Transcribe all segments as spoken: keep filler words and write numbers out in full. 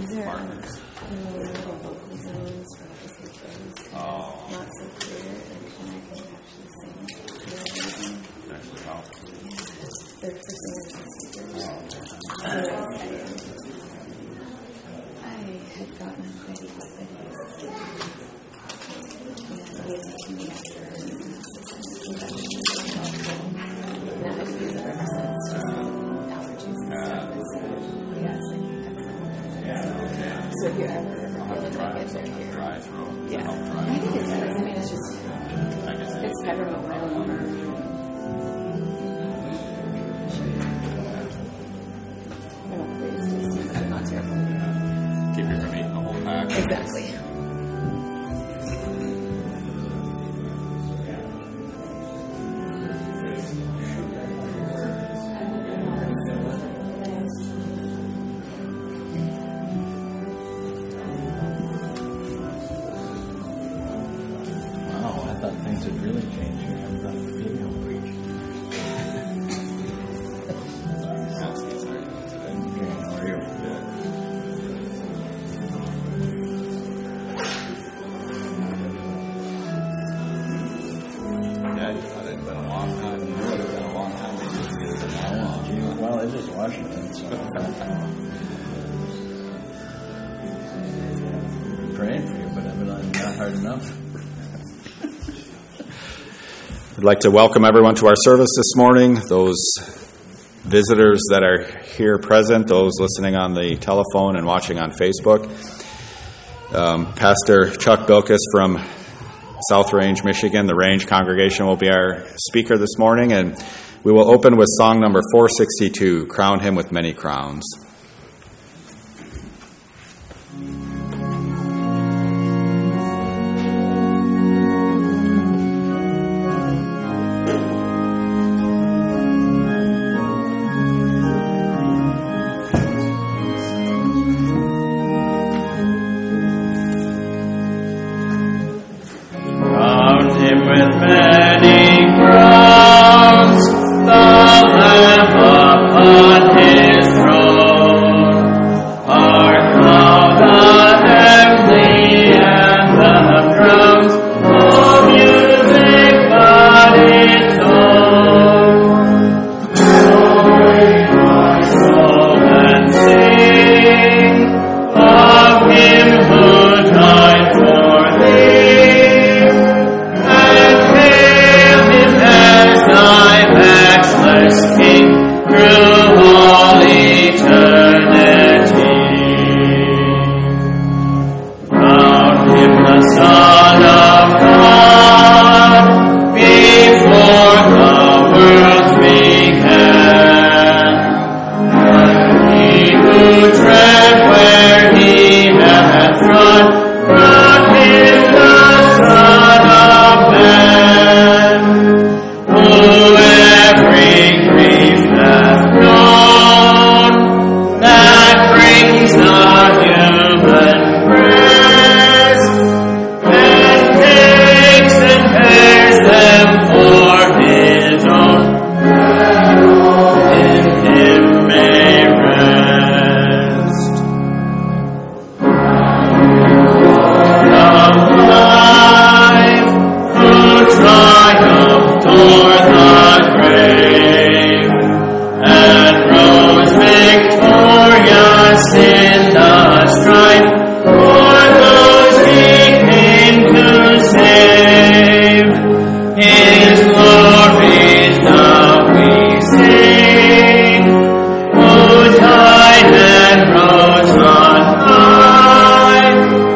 partners. Oh. Not so clear, and I can actually sing. Actually, wow. They're for singers and speakers. So I had gotten ready with videos. And they came to me after now I do the represents just allergies and stuff. And so, yeah, it's like excellent. Yeah. So if you ever feel like Dry, it, they're something here. dry throat. Yeah. Help dry I think it does. I mean, it's just, I guess it's peppermint oil. They're not the greatest tasting, but they're not terrible. keep you from eating the whole pack. Exactly. Wow, I thought things had really changed here. I thought the female preached. That's the excitement today. Okay, how are you? Yeah, you thought it'd been a long time. It would have been a long time to just get it I know, gee, well, it is Washington, so. I'm praying for you, but evidently not hard enough. I'd like to welcome everyone to our service this morning, those visitors that are here present, those listening on the telephone and watching on Facebook. Um, Pastor Chuck Bilkis from South Range, Michigan, the Range congregation, will be our speaker this morning, and we will open with song number four sixty-two, Crown Him with Many Crowns. Crown him with many crowns, the Lamb upon his throne. Hark now the heavenly anthem drowns, no music but its own. Glory my soul and sing of him who died for thee, and hail him as thy matchless King through all eternity. Crown him the Son of God before the worlds began, and he who tread where he hath trod, crown him the Son of Man, who every grief hath known, that brings the human breast, and takes and bears them for his own, in him may rest. Of life, who triumphed o'er the grave, and rose victorious in the strife for those he came to save. His glories now we sing, who died and rose on high,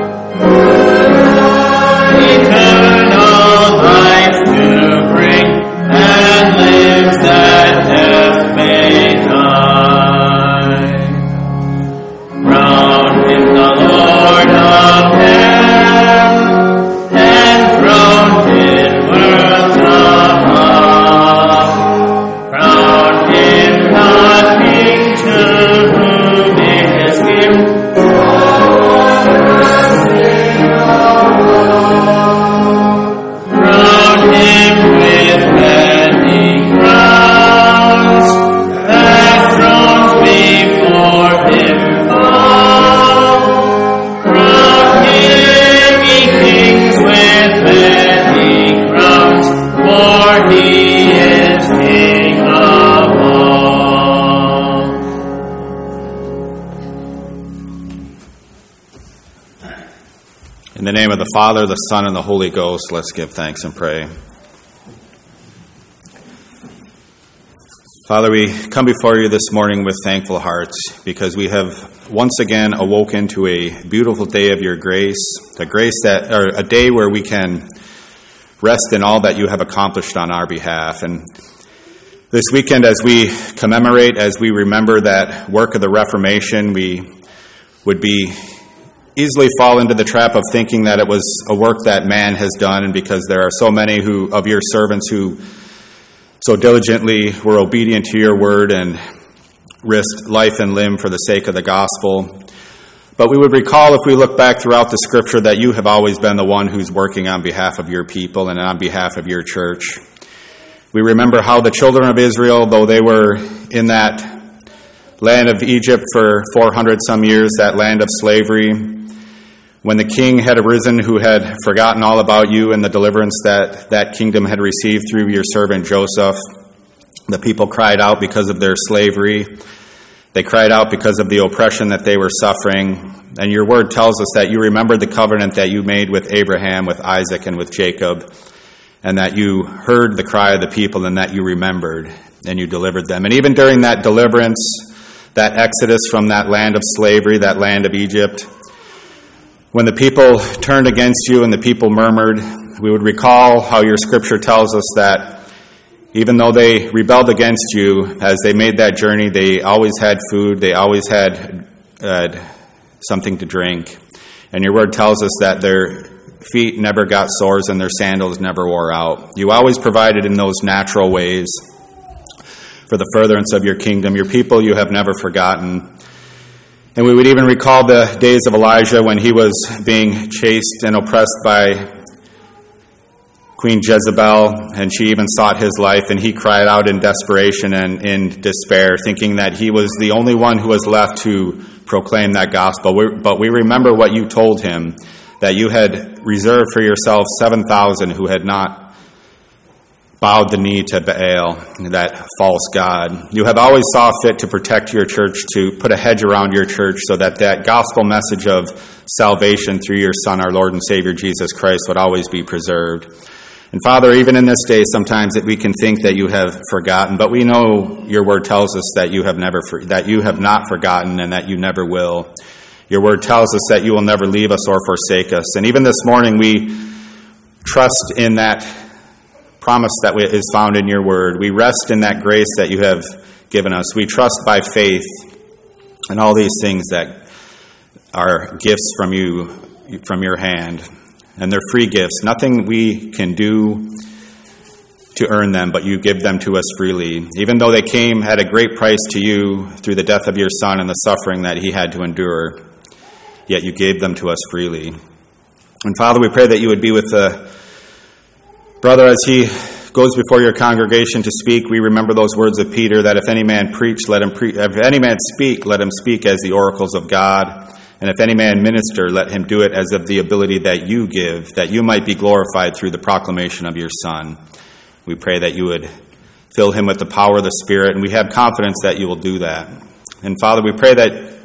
eternal life to bring, and lives that death may die. Crown him the Lord of heaven, enthroned in worlds above. Crown him the King to whom is given crown him with many crowns, that thrones before him fall, In the name of the Father, the Son, and the Holy Ghost, let's give thanks and pray. Father, we come before you this morning with thankful hearts because we have once again awoken to a beautiful day of your grace, a grace that, or a day where we can rest in all that you have accomplished on our behalf. And this weekend, as we commemorate, as we remember that work of the Reformation, we would be easily fall into the trap of thinking that it was a work that man has done, and because there are so many who of your servants who so diligently were obedient to your word and risked life and limb for the sake of the gospel. But we would recall, if we look back throughout the scripture, that you have always been the one who's working on behalf of your people and on behalf of your church. We remember how the children of Israel, though they were in that land of Egypt for four hundred some years, that land of slavery, when the king had arisen who had forgotten all about you and the deliverance that that kingdom had received through your servant Joseph, the people cried out because of their slavery. They cried out because of the oppression that they were suffering. And your word tells us that you remembered the covenant that you made with Abraham, with Isaac, and with Jacob, and that you heard the cry of the people and that you remembered and you delivered them. And even during that deliverance, that exodus from that land of slavery, that land of Egypt, when the people turned against you and the people murmured, we would recall how your scripture tells us that even though they rebelled against you, as they made that journey, they always had food, they always had uh, something to drink. And your word tells us that their feet never got sores and their sandals never wore out. You always provided in those natural ways for the furtherance of your kingdom. Your people you have never forgotten. And we would even recall the days of Elijah when he was being chased and oppressed by Queen Jezebel, and she even sought his life, and he cried out in desperation and in despair, thinking that he was the only one who was left to proclaim that gospel. But we remember what you told him, that you had reserved for yourself seven thousand who had not bowed the knee to Baal, that false god. You have always saw fit to protect your church, to put a hedge around your church so that that gospel message of salvation through your Son, our Lord and Savior, Jesus Christ, would always be preserved. And Father, even in this day, sometimes that we can think that you have forgotten, but we know your word tells us that you have never, that you have not forgotten and that you never will. Your word tells us that you will never leave us or forsake us. And even this morning, we trust in that promise that is found in your word. We rest in that grace that you have given us. We trust by faith in all these things that are gifts from you, from your hand. And they're free gifts. Nothing we can do to earn them, but you give them to us freely. Even though they came at a great price to you through the death of your Son and the suffering that he had to endure, yet you gave them to us freely. And Father, we pray that you would be with the brother as he goes before your congregation to speak. We remember those words of Peter, that if any man preach, let him pre- if any man speak, let him speak as the oracles of God. And if any man minister, let him do it as of the ability that you give, that you might be glorified through the proclamation of your Son. We pray that you would fill him with the power of the Spirit, and we have confidence that you will do that. And Father, we pray that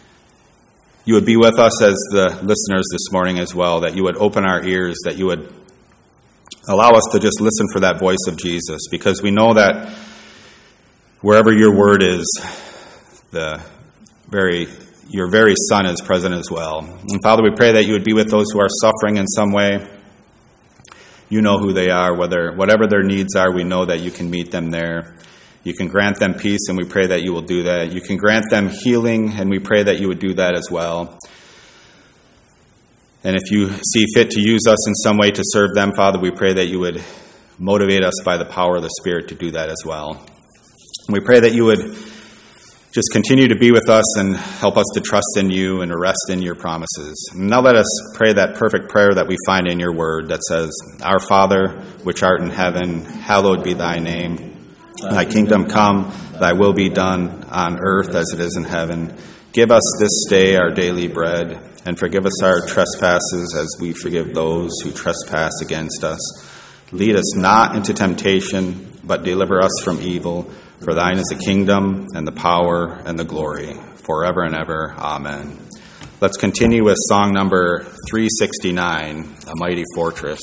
you would be with us as the listeners this morning as well, that you would open our ears, that you would allow us to just listen for that voice of Jesus, because we know that wherever your word is, the very your very Son is present as well. And Father, we pray that you would be with those who are suffering in some way. You know who they are, whether whatever their needs are, we know that you can meet them there. You can grant them peace, and we pray that you will do that. You can grant them healing, and we pray that you would do that as well. And if you see fit to use us in some way to serve them, Father, we pray that you would motivate us by the power of the Spirit to do that as well. And we pray that you would just continue to be with us and help us to trust in you and to rest in your promises. And now let us pray that perfect prayer that we find in your word that says, Our Father, which art in heaven, hallowed be thy name. Thy kingdom come, thy will be done on earth as it is in heaven. Give us this day our daily bread, and forgive us our trespasses as we forgive those who trespass against us. Lead us not into temptation, but deliver us from evil. For thine is the kingdom, and the power, and the glory, forever and ever. Amen. Let's continue with song number three sixty-nine, A Mighty Fortress.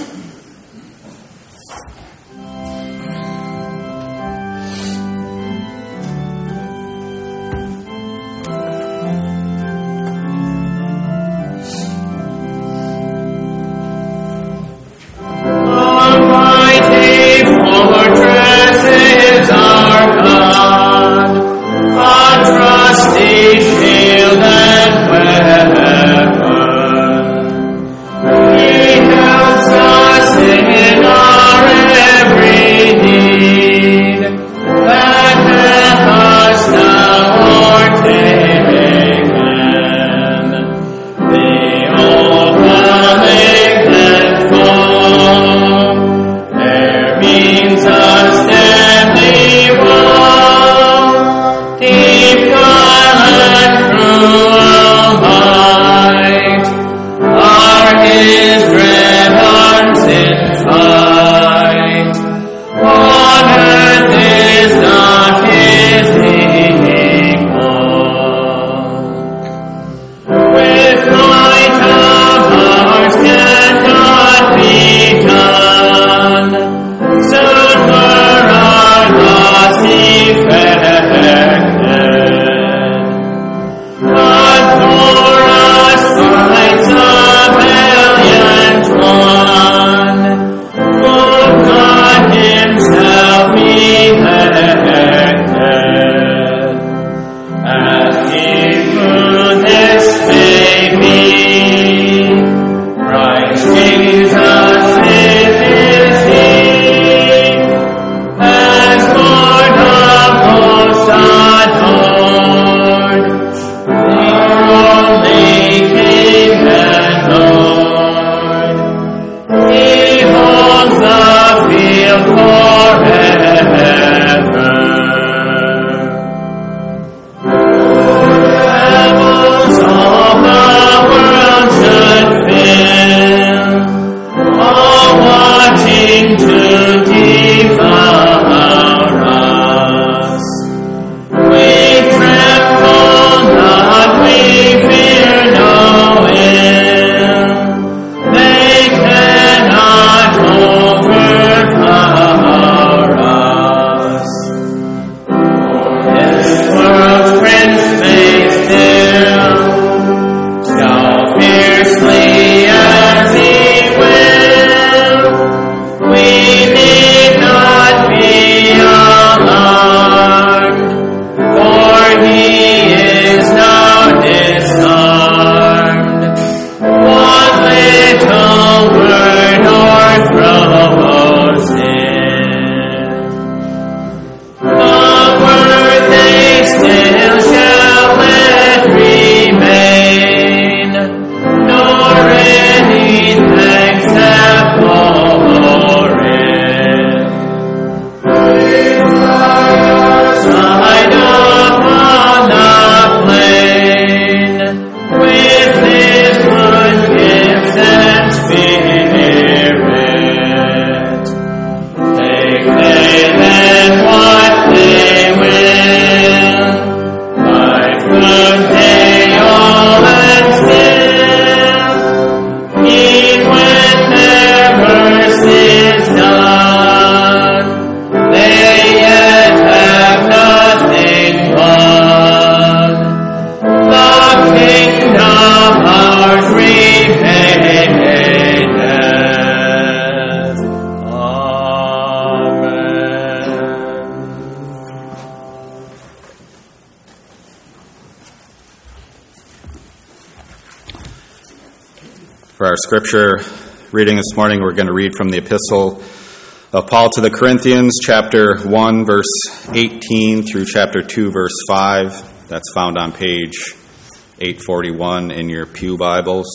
For our scripture reading this morning, we're going to read from the epistle of Paul to the Corinthians, chapter one, verse eighteen through chapter two, verse five. That's found on page eight forty-one in your pew Bibles.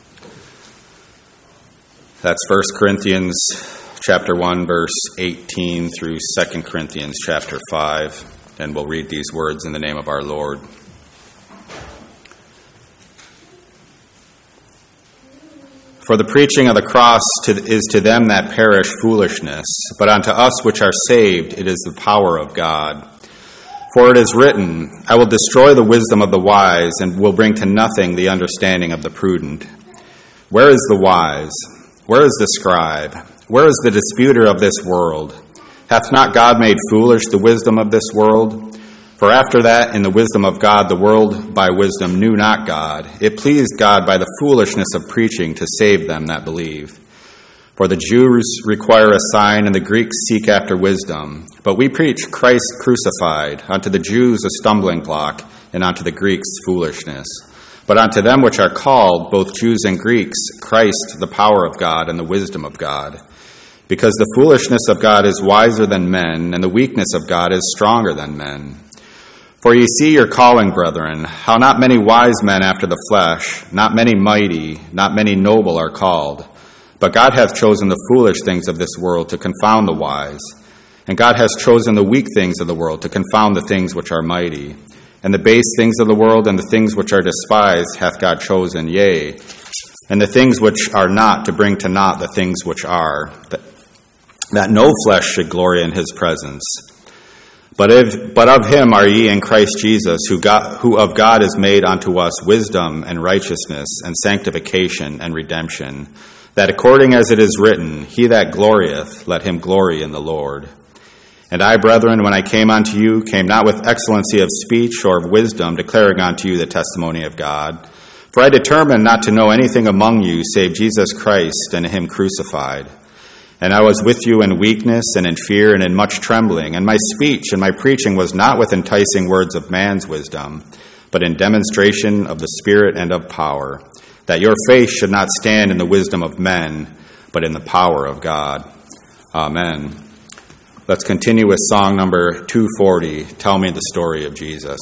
That's First Corinthians chapter one, verse eighteen through Second Corinthians chapter five. And we'll read these words in the name of our Lord. For the preaching of the cross to, is to them that perish foolishness, but unto us which are saved it is the power of God. For it is written, I will destroy the wisdom of the wise and will bring to nothing the understanding of the prudent. Where is the wise? Where is the scribe? Where is the disputer of this world? Hath not God made foolish the wisdom of this world? For after that, in the wisdom of God, the world by wisdom knew not God. It pleased God by the foolishness of preaching to save them that believe. For the Jews require a sign, and the Greeks seek after wisdom. But we preach Christ crucified, unto the Jews a stumbling block, and unto the Greeks foolishness. But unto them which are called, both Jews and Greeks, Christ the power of God and the wisdom of God. Because the foolishness of God is wiser than men, and the weakness of God is stronger than men. For ye see your calling, brethren, how not many wise men after the flesh, not many mighty, not many noble are called. But God hath chosen the foolish things of this world to confound the wise. And God has chosen the weak things of the world to confound the things which are mighty. And the base things of the world and the things which are despised hath God chosen, yea, and the things which are not to bring to naught the things which are, that, that no flesh should glory in his presence. But if, but of him are ye in Christ Jesus, who, got, who of God is made unto us wisdom and righteousness and sanctification and redemption, that according as it is written, he that glorieth, let him glory in the Lord. And I, brethren, when I came unto you, came not with excellency of speech or of wisdom, declaring unto you the testimony of God. For I determined not to know anything among you save Jesus Christ and him crucified. And I was with you in weakness and in fear and in much trembling, and my speech and my preaching was not with enticing words of man's wisdom, but in demonstration of the Spirit and of power, that your faith should not stand in the wisdom of men, but in the power of God. Amen. Let's continue with song number two forty, Tell Me the Story of Jesus.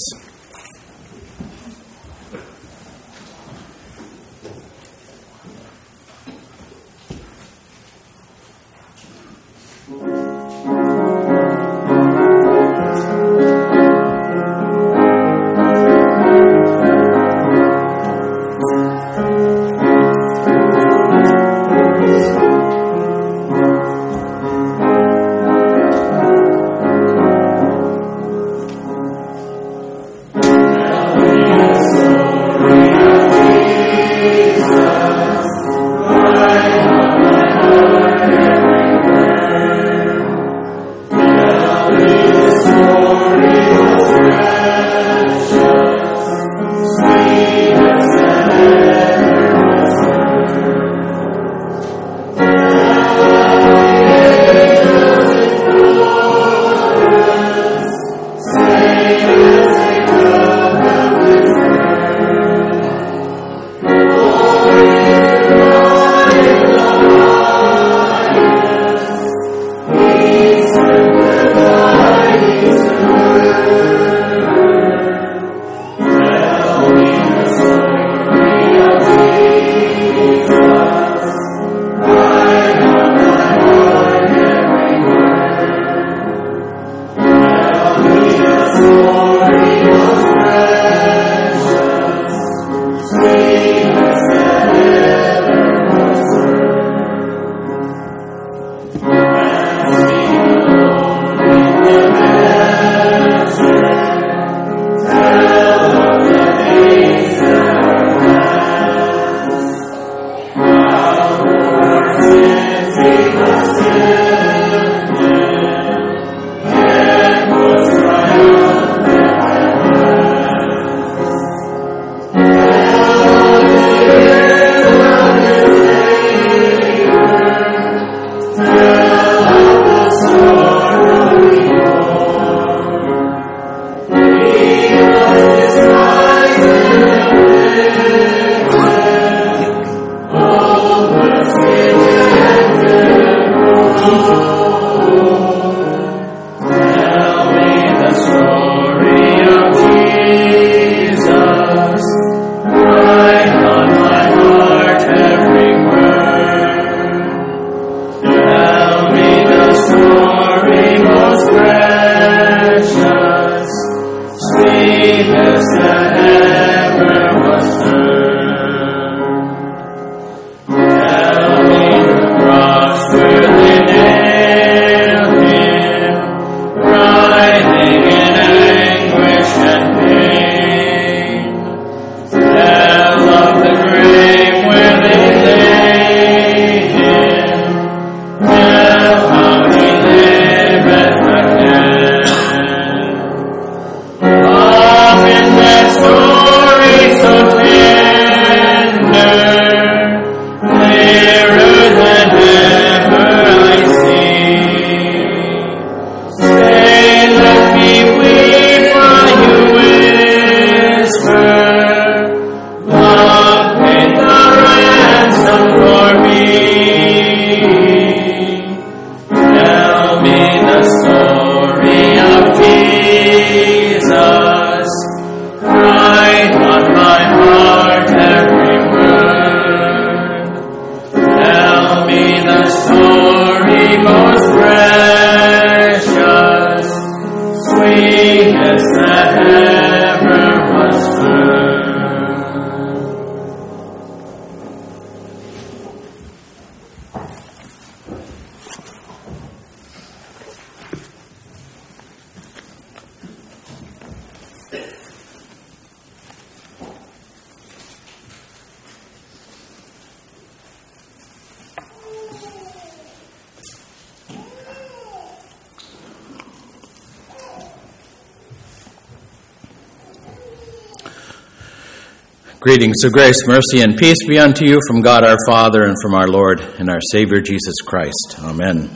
Greetings of grace, mercy, and peace be unto you from God our Father and from our Lord and our Savior Jesus Christ. Amen.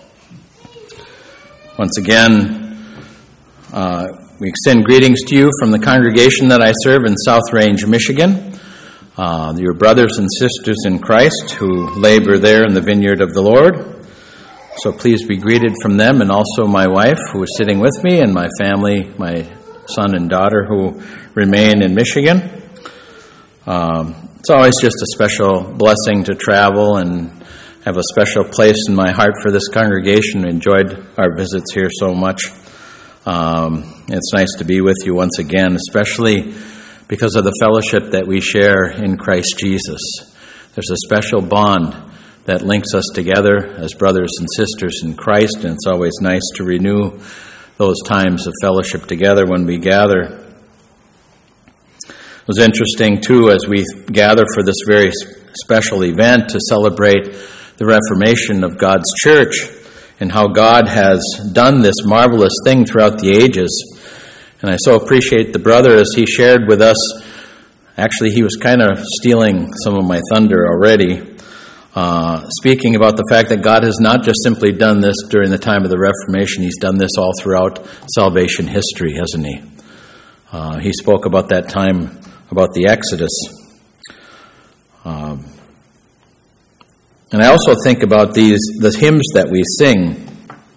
Once again, uh, we extend greetings to you from the congregation that I serve in South Range, Michigan. Uh, your brothers and sisters in Christ who labor there in the vineyard of the Lord. So please be greeted from them, and also my wife who is sitting with me, and my family, my son and daughter who remain in Michigan. Um, it's always just a special blessing to travel and have a special place in my heart for this congregation. I enjoyed our visits here so much. Um, it's nice to be with you once again, especially because of the fellowship that we share in Christ Jesus. There's a special bond that links us together as brothers and sisters in Christ, and it's always nice to renew those times of fellowship together when we gather. It was interesting, too, as we gather for this very special event to celebrate the Reformation of God's church and how God has done this marvelous thing throughout the ages. And I so appreciate the brother as he shared with us. Actually, he was kind of stealing some of my thunder already, uh, speaking about the fact that God has not just simply done this during the time of the Reformation. He's done this all throughout salvation history, hasn't he? Uh, he spoke about that time, about the Exodus. Um, and I also think about these the hymns that we sing.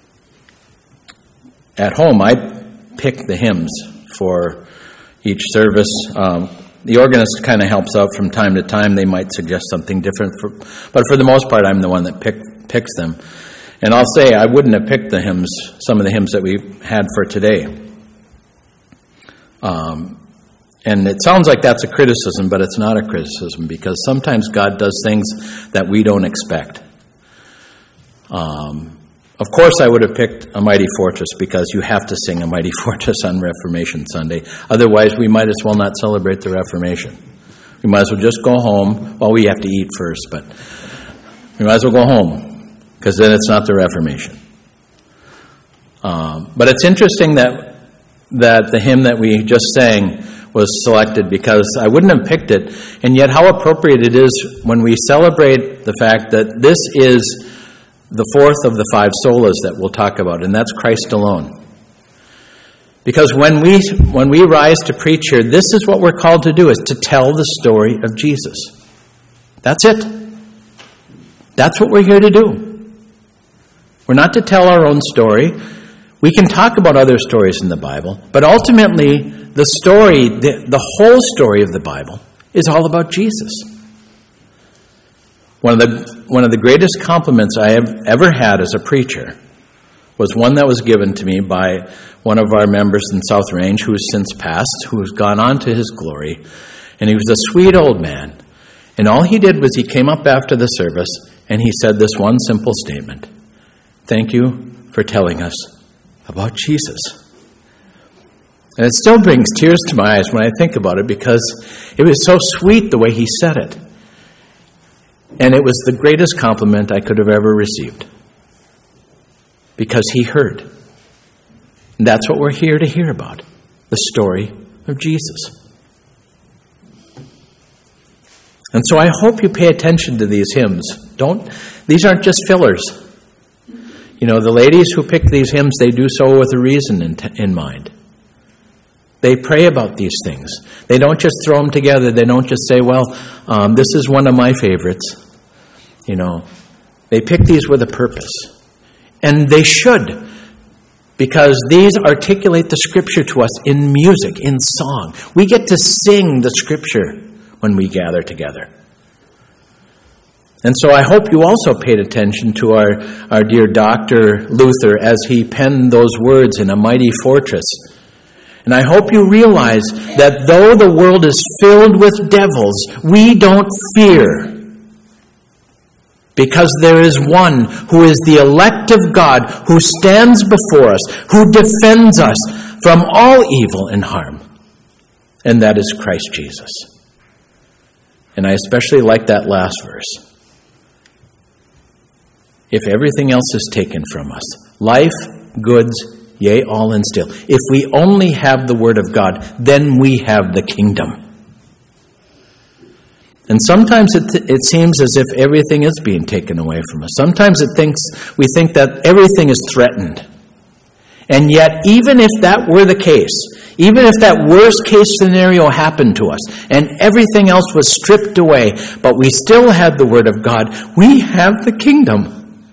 At home, I pick the hymns for each service. Um, the organist kind of helps out from time to time. They might suggest something different, for, but for the most part, I'm the one that pick, picks them. And I'll say I wouldn't have picked the hymns, some of the hymns that we had for today. Um, And it sounds like that's a criticism, but it's not a criticism, because sometimes God does things that we don't expect. Um, of course, I would have picked A Mighty Fortress, because you have to sing A Mighty Fortress on Reformation Sunday. Otherwise, we might as well not celebrate the Reformation. We might as well just go home. Well, we have to eat first, but we might as well go home, because then it's not the Reformation. Um, but it's interesting that that the hymn that we just sang was selected, because I wouldn't have picked it, and yet how appropriate it is when we celebrate the fact that this is the fourth of the five solas that we'll talk about, and that's Christ alone. Because when we when we rise to preach here, this is what we're called to do, is to tell the story of Jesus. That's it. That's what we're here to do. We're not to tell our own story. We can talk about other stories in the Bible, but ultimately, the story, the, the whole story of the Bible is all about Jesus. One of the one of the greatest compliments I have ever had as a preacher was one that was given to me by one of our members in South Range, who has since passed, who has gone on to his glory, and he was a sweet old man. And all he did was he came up after the service and he said this one simple statement: "Thank you for telling us about Jesus." And it still brings tears to my eyes when I think about it, because it was so sweet the way he said it. And it was the greatest compliment I could have ever received, because he heard. And that's what we're here to hear about, the story of Jesus. And so I hope you pay attention to these hymns. Don't, these aren't just fillers. You know, the ladies who pick these hymns, they do so with a reason in, t- in mind. They pray about these things. They don't just throw them together. They don't just say, well, um, this is one of my favorites. You know, they pick these with a purpose. And they should, because these articulate the Scripture to us in music, in song. We get to sing the Scripture when we gather together. And so I hope you also paid attention to our, our dear Doctor Luther as he penned those words in A Mighty Fortress. And I hope you realize that though the world is filled with devils, we don't fear. Because there is one who is the elect of God, who stands before us, who defends us from all evil and harm. And that is Christ Jesus. And I especially like that last verse. If everything else is taken from us, life, goods, yea, all and still. If we only have the Word of God, then we have the kingdom. And sometimes it, it seems as if everything is being taken away from us. Sometimes it thinks we think that everything is threatened. And yet, even if that were the case, even if that worst case scenario happened to us and everything else was stripped away, but we still had the Word of God, we have the kingdom.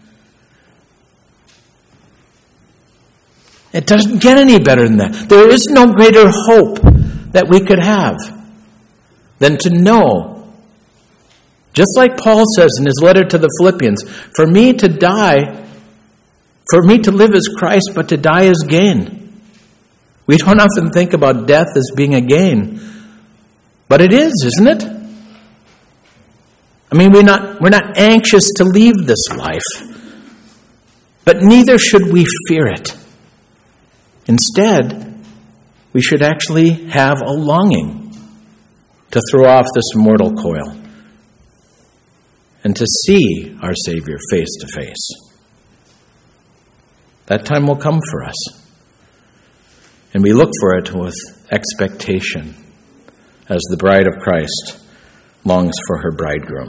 It doesn't get any better than that. There is no greater hope that we could have than to know, just like Paul says in his letter to the Philippians, for me to die, for me to live is Christ, but to die is gain. We don't often think about death as being a gain, but it is, isn't it? I mean, we're not, we're not anxious to leave this life, but neither should we fear it. Instead, we should actually have a longing to throw off this mortal coil and to see our Savior face to face. That time will come for us. And we look for it with expectation as the bride of Christ longs for her bridegroom.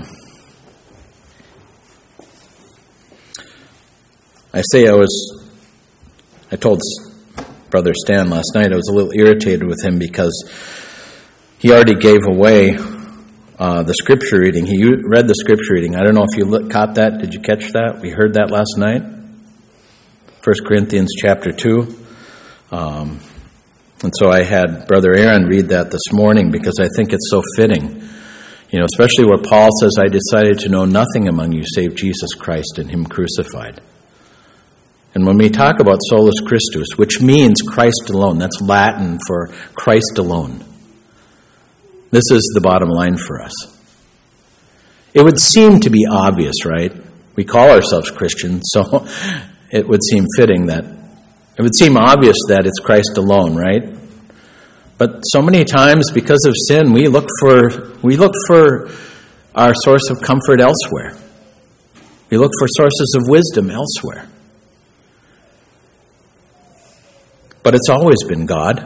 I say I was, I told Brother Stan last night, I was a little irritated with him because he already gave away uh, the scripture reading. He read the scripture reading. I don't know if you look, caught that. Did you catch that? We heard that last night. First Corinthians chapter two. Um, and so I had Brother Aaron read that this morning because I think it's so fitting. You know, especially where Paul says, I decided to know nothing among you save Jesus Christ and Him crucified. And when we talk about solus Christus, which means Christ alone, that's Latin for Christ alone. This is the bottom line for us. It would seem to be obvious, right? We call ourselves Christians, so it would seem fitting that, it would seem obvious that it's Christ alone, right? But so many times, because of sin, we look for we look for our source of comfort elsewhere. We look for sources of wisdom elsewhere. But it's always been God.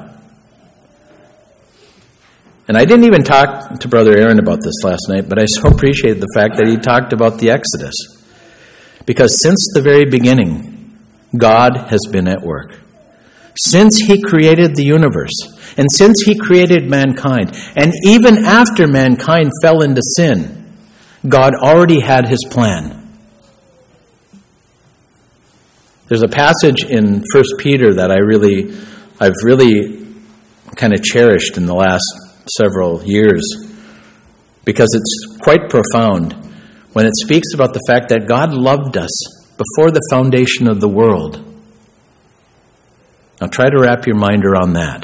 And I didn't even talk to Brother Aaron about this last night, but I so appreciate the fact that he talked about the Exodus. Because since the very beginning, God has been at work. Since He created the universe, and since He created mankind, and even after mankind fell into sin, God already had His plan. There's a passage in First Peter that I really, I've really kind of cherished in the last several years because it's quite profound when it speaks about the fact that God loved us before the foundation of the world. Now try to wrap your mind around that.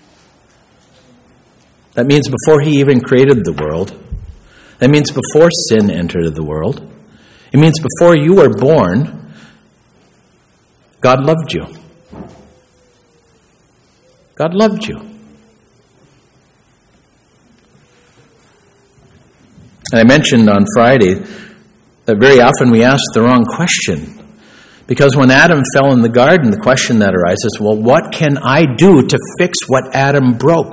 That means before He even created the world. That means before sin entered the world. It means before you were born, God loved you. God loved you. And I mentioned on Friday that very often we ask the wrong question. Because when Adam fell in the garden, the question that arises, well, what can I do to fix what Adam broke?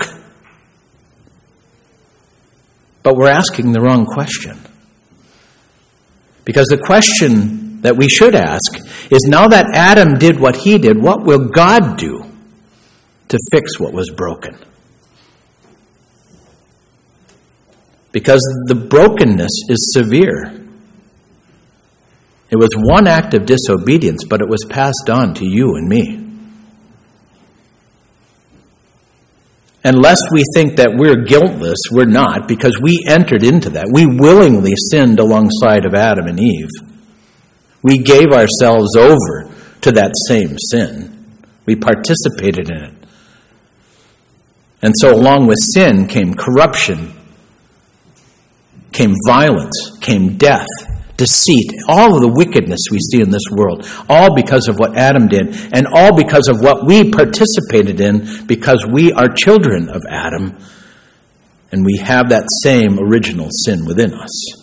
But we're asking the wrong question. Because the question that we should ask is, now that Adam did what he did, what will God do to fix what was broken? Because the brokenness is severe. It was one act of disobedience, but it was passed on to you and me. And lest we think that we're guiltless, we're not, because we entered into that. We willingly sinned alongside of Adam and Eve. We gave ourselves over to that same sin. We participated in it. And so along with sin came corruption, came violence, came death, deceit, all of the wickedness we see in this world, all because of what Adam did, and all because of what we participated in, because we are children of Adam, and we have that same original sin within us.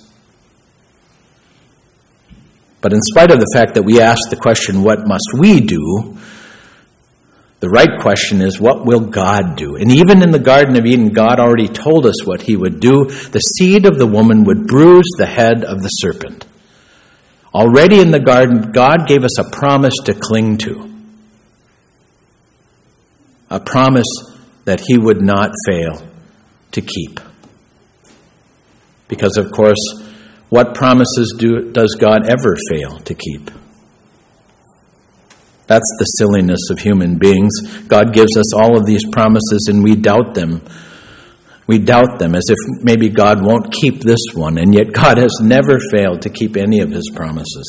But in spite of the fact that we ask the question, what must we do? The right question is, what will God do? And even in the Garden of Eden, God already told us what he would do. The seed of the woman would bruise the head of the serpent. Already in the garden, God gave us a promise to cling to. A promise that he would not fail to keep. Because, of course, what promises do, does God ever fail to keep? That's the silliness of human beings. God gives us all of these promises and we doubt them. We doubt them as if maybe God won't keep this one, and yet God has never failed to keep any of his promises.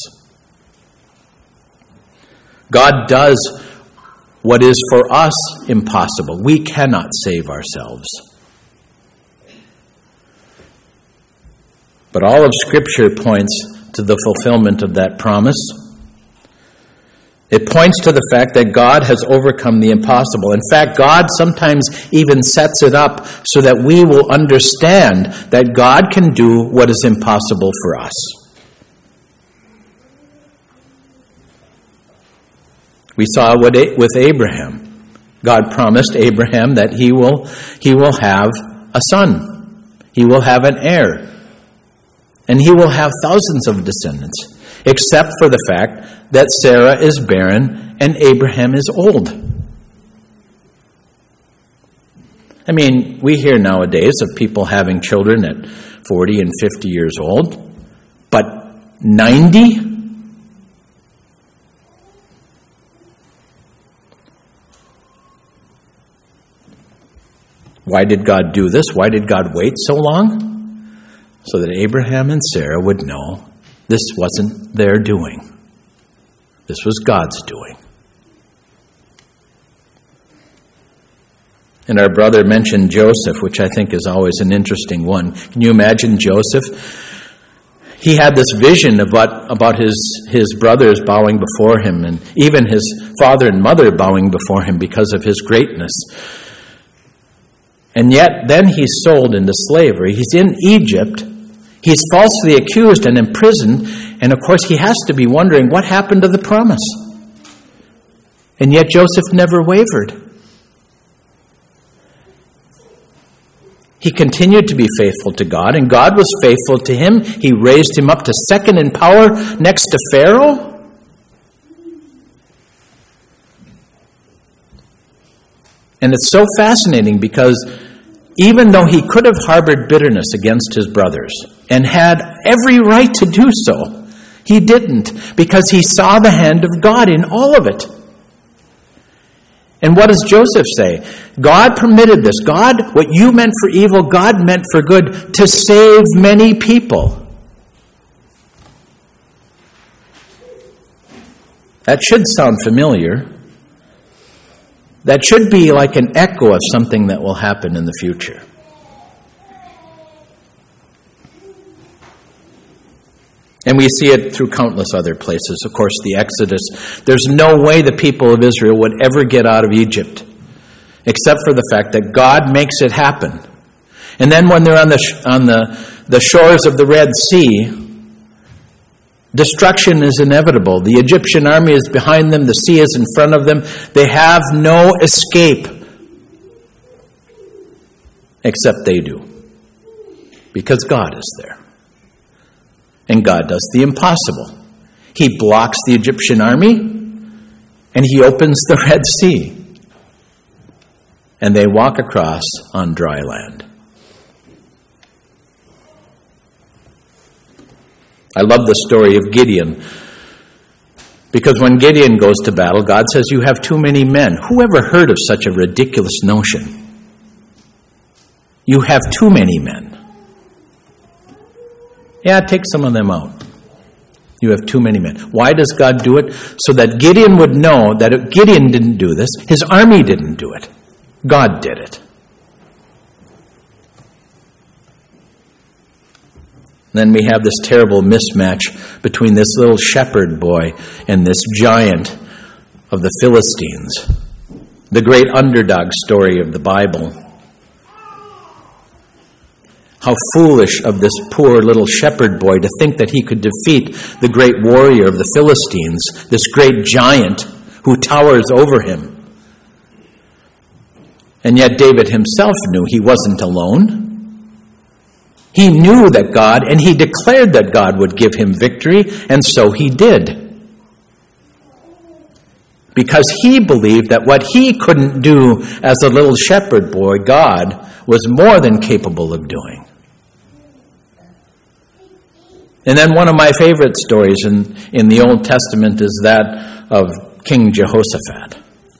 God does what is for us impossible. We cannot save ourselves. But all of Scripture points to the fulfillment of that promise. It points to the fact that God has overcome the impossible. In fact, God sometimes even sets it up so that we will understand that God can do what is impossible for us. We saw with Abraham. God promised Abraham that he will, he will have a son. He will have an heir. And he will have thousands of descendants, except for the fact that Sarah is barren and Abraham is old. I mean, we hear nowadays of people having children at forty and fifty years old, but ninety? Why did God do this? Why did God wait so long? So that Abraham and Sarah would know this wasn't their doing. This was God's doing. And our brother mentioned Joseph, which I think is always an interesting one. Can you imagine Joseph? He had this vision about, about his, his brothers bowing before him, and even his father and mother bowing before him because of his greatness. And yet, then he's sold into slavery. He's in Egypt. He's falsely accused and imprisoned. And of course, he has to be wondering what happened to the promise. And yet, Joseph never wavered. He continued to be faithful to God, and God was faithful to him. He raised him up to second in power next to Pharaoh. And it's so fascinating because even though he could have harbored bitterness against his brothers and had every right to do so, he didn't, because he saw the hand of God in all of it. And what does Joseph say? God permitted this. God, what you meant for evil, God meant for good, to save many people. That should sound familiar. That should be like an echo of something that will happen in the future. And we see it through countless other places. Of course, the Exodus. There's no way the people of Israel would ever get out of Egypt, except for the fact that God makes it happen. And then when they're on the on the, the shores of the Red Sea, destruction is inevitable. The Egyptian army is behind them. The sea is in front of them. They have no escape, except they do, because God is there. And God does the impossible. He blocks the Egyptian army, and he opens the Red Sea. And they walk across on dry land. I love the story of Gideon, because when Gideon goes to battle, God says, you have too many men. Who ever heard of such a ridiculous notion? You have too many men. Yeah, take some of them out. You have too many men. Why does God do it? So that Gideon would know that Gideon didn't do this. His army didn't do it. God did it. Then we have this terrible mismatch between this little shepherd boy and this giant of the Philistines, the great underdog story of the Bible. How foolish of this poor little shepherd boy to think that he could defeat the great warrior of the Philistines, this great giant who towers over him. And yet David himself knew he wasn't alone. He knew that God, and he declared that God would give him victory, and so he did. Because he believed that what he couldn't do as a little shepherd boy, God was more than capable of doing. And then one of my favorite stories in, in the Old Testament is that of King Jehoshaphat.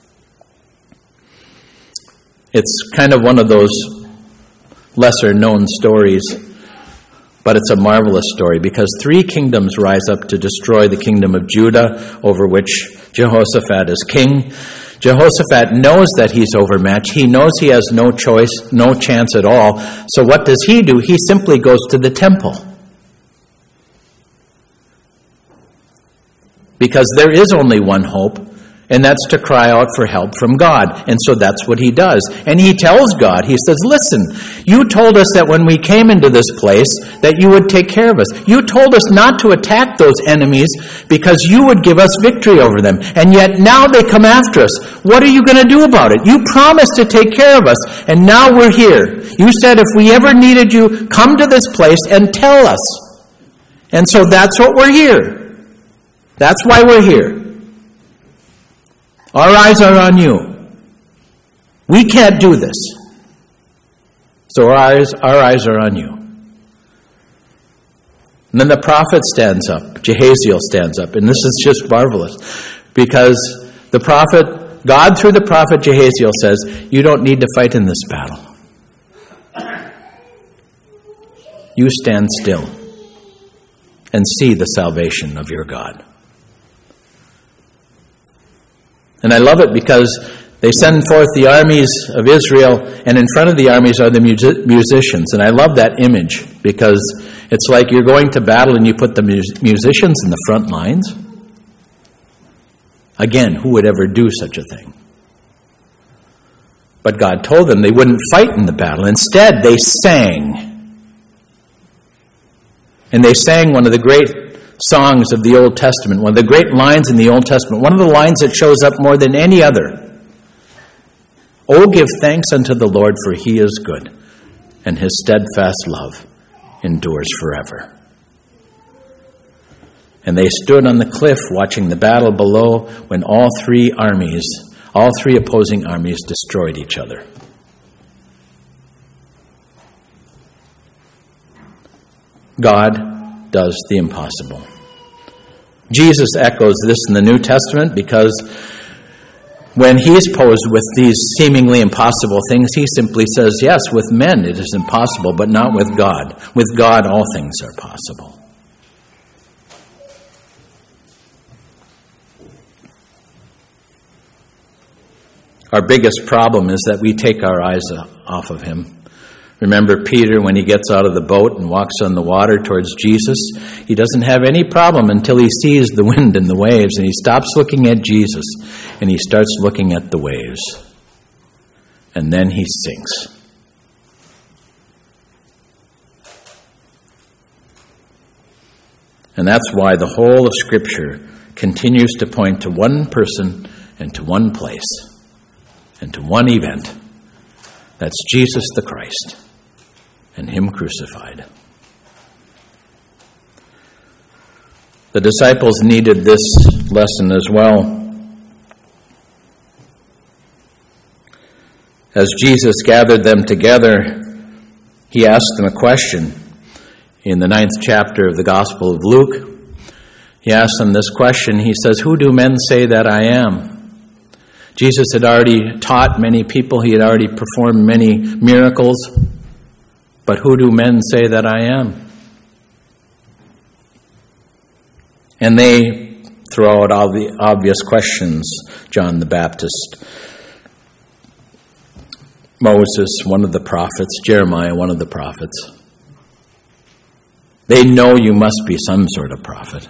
It's kind of one of those lesser-known stories, but it's a marvelous story because three kingdoms rise up to destroy the kingdom of Judah, over which Jehoshaphat is king. Jehoshaphat knows that he's overmatched. He knows he has no choice, no chance at all. So what does he do? He simply goes to the temple. Because there is only one hope, and that's to cry out for help from God. And so that's what he does. And he tells God, he says, listen, you told us that when we came into this place that you would take care of us. You told us not to attack those enemies because you would give us victory over them. And yet now they come after us. What are you going to do about it? You promised to take care of us, and now we're here. You said if we ever needed you, come to this place and tell us. And so that's what we're here. That's why we're here. Our eyes are on you. We can't do this. So our eyes, our eyes are on you. And then the prophet stands up. Jehaziel stands up. And this is just marvelous. Because the prophet, God through the prophet Jehaziel says, you don't need to fight in this battle. You stand still and see the salvation of your God. And I love it because they send forth the armies of Israel, and in front of the armies are the music- musicians. And I love that image because it's like you're going to battle and you put the mus- musicians in the front lines. Again, who would ever do such a thing? But God told them they wouldn't fight in the battle. Instead, they sang. And they sang one of the great songs of the Old Testament, one of the great lines in the Old Testament, one of the lines that shows up more than any other. Oh, give thanks unto the Lord, for he is good, and his steadfast love endures forever. And they stood on the cliff watching the battle below when all three armies, all three opposing armies destroyed each other. God does the impossible. Jesus echoes this in the New Testament because when he's posed with these seemingly impossible things, he simply says, yes, with men it is impossible, but not with God. With God all things are possible. Our biggest problem is that we take our eyes off of him. Remember Peter when he gets out of the boat and walks on the water towards Jesus? He doesn't have any problem until he sees the wind and the waves, and he stops looking at Jesus and he starts looking at the waves. And then he sinks. And that's why the whole of Scripture continues to point to one person and to one place and to one event. That's Jesus the Christ and him crucified. The disciples needed this lesson as well. As Jesus gathered them together, he asked them a question in the ninth chapter of the Gospel of Luke. He asked them this question. He says, "Who do men say that I am?" Jesus had already taught many people. He had already performed many miracles. But who do men say that I am? And they throw out all the obvious questions. John the Baptist, Moses, one of the prophets, Jeremiah, one of the prophets. They know you must be some sort of prophet.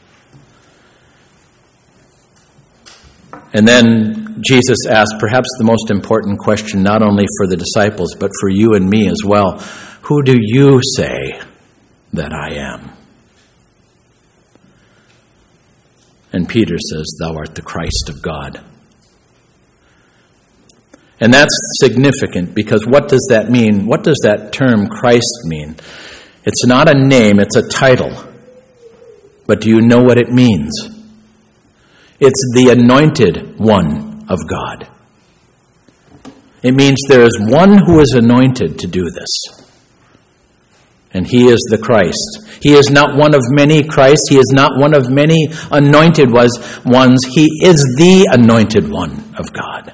And then Jesus asked perhaps the most important question, not only for the disciples, but for you and me as well. Who do you say that I am? And Peter says, "Thou art the Christ of God." And that's significant because what does that mean? What does that term Christ mean? It's not a name, it's a title. But do you know what it means? It's the anointed one of God. It means there is one who is anointed to do this. And he is the Christ. He is not one of many Christs. He is not one of many anointed ones. He is the anointed one of God.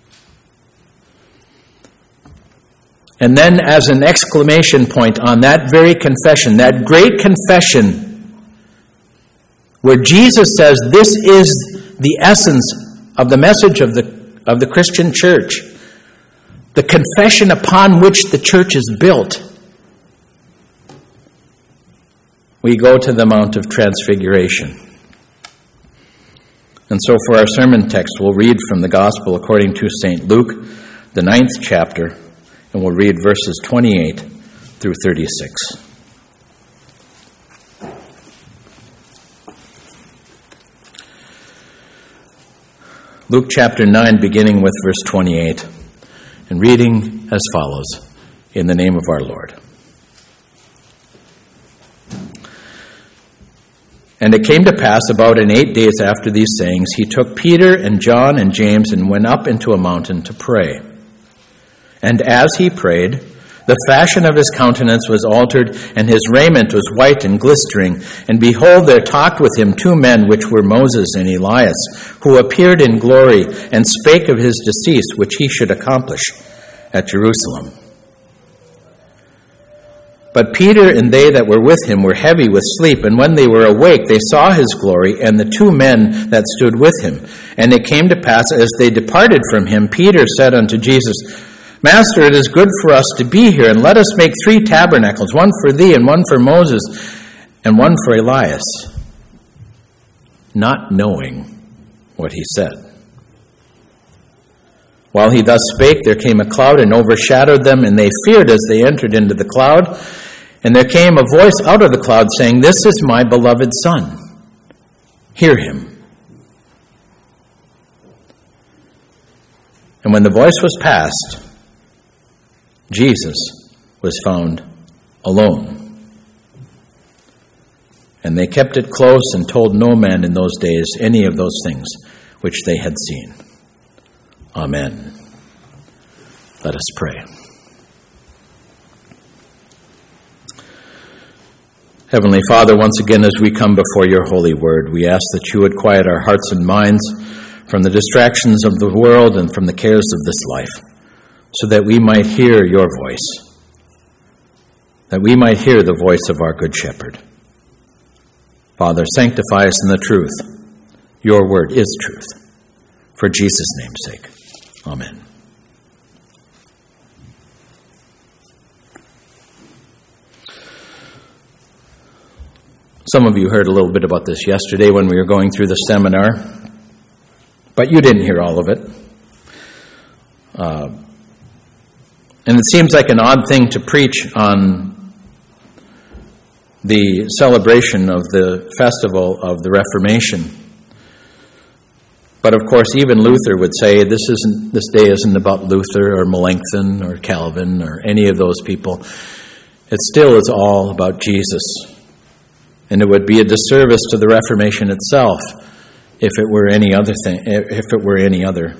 And then as an exclamation point on that very confession, that great confession, where Jesus says this is the essence of the message of the, of the Christian church, the confession upon which the church is built, we go to the Mount of Transfiguration. And so for our sermon text, we'll read from the Gospel according to Saint Luke, the ninth chapter, and we'll read verses twenty-eight through thirty-six. Luke chapter nine, beginning with verse twenty-eight, and reading as follows, in the name of our Lord. And it came to pass about in eight days after these sayings, he took Peter and John and James and went up into a mountain to pray. And as he prayed, the fashion of his countenance was altered, and his raiment was white and glistering. And behold, there talked with him two men, which were Moses and Elias, who appeared in glory, and spake of his decease, which he should accomplish at Jerusalem. But Peter and they that were with him were heavy with sleep, and when they were awake, they saw his glory, and the two men that stood with him. And it came to pass, as they departed from him, Peter said unto Jesus, Master, it is good for us to be here, and let us make three tabernacles, one for thee, and one for Moses, and one for Elias. Not knowing what he said. While he thus spake, there came a cloud and overshadowed them, and they feared as they entered into the cloud. And there came a voice out of the cloud saying, This is my beloved Son. Hear him. And when the voice was past, Jesus was found alone. And they kept it close and told no man in those days any of those things which they had seen. Amen. Let us pray. Heavenly Father, once again as we come before your holy word, we ask that you would quiet our hearts and minds from the distractions of the world and from the cares of this life, so that we might hear your voice, that we might hear the voice of our Good Shepherd. Father, sanctify us in the truth. Your word is truth. For Jesus' name's sake. Amen. Some of you heard a little bit about this yesterday when we were going through the seminar, but you didn't hear all of it. Uh, and it seems like an odd thing to preach on the celebration of the festival of the Reformation. But of course, even Luther would say this isn't this day isn't about Luther or Melanchthon or Calvin or any of those people. It still is all about Jesus. And it would be a disservice to the Reformation itself if it were any other thing, if it were any other.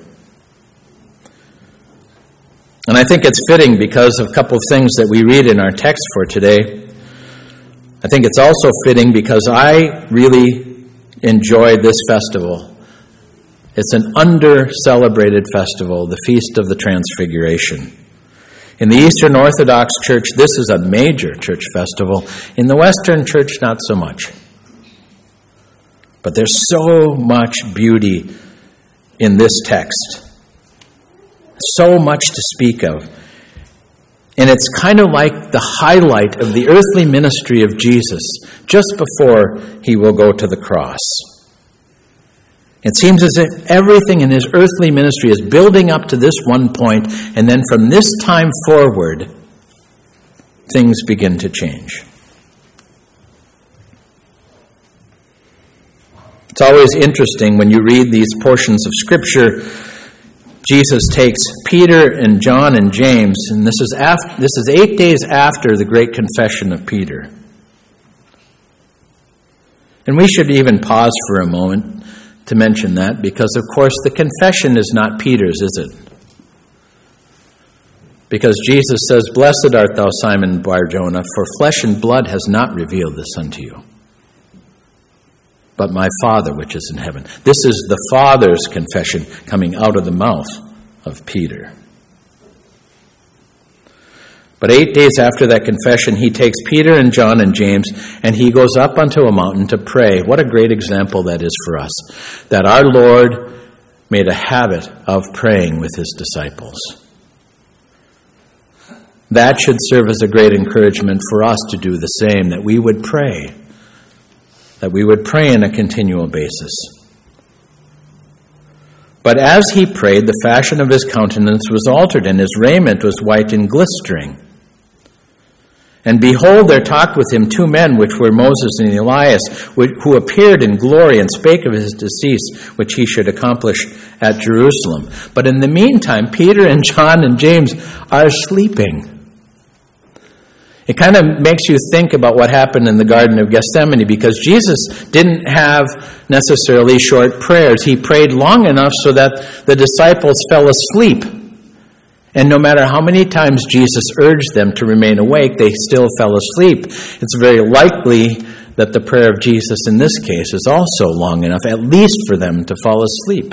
And I think it's fitting because of a couple of things that we read in our text for today. I think it's also fitting because I really enjoy this festival. It's an under-celebrated festival, the Feast of the Transfiguration. In the Eastern Orthodox Church, this is a major church festival. In the Western Church, not so much. But there's so much beauty in this text. So much to speak of. And it's kind of like the highlight of the earthly ministry of Jesus just before he will go to the cross. It seems as if everything in his earthly ministry is building up to this one point, and then from this time forward, things begin to change. It's always interesting when you read these portions of Scripture, Jesus takes Peter and John and James, and this is after, this is eight days after the great confession of Peter. And we should even pause for a moment to mention that, because of course the confession is not Peter's, is it? Because Jesus says, "Blessed art thou, Simon Bar-Jonah, for flesh and blood has not revealed this unto you, but my Father which is in heaven." This is the Father's confession coming out of the mouth of Peter. But eight days after that confession, he takes Peter and John and James, and he goes up onto a mountain to pray. What a great example that is for us, that our Lord made a habit of praying with his disciples. That should serve as a great encouragement for us to do the same, that we would pray, that we would pray on a continual basis. But as he prayed, the fashion of his countenance was altered, and his raiment was white and glistering. And behold, there talked with him two men, which were Moses and Elias, who appeared in glory and spake of his decease, which he should accomplish at Jerusalem. But in the meantime, Peter and John and James are sleeping. It kind of makes you think about what happened in the Garden of Gethsemane, because Jesus didn't have necessarily short prayers. He prayed long enough so that the disciples fell asleep. And no matter how many times Jesus urged them to remain awake, they still fell asleep. It's very likely that the prayer of Jesus in this case is also long enough, at least for them to fall asleep.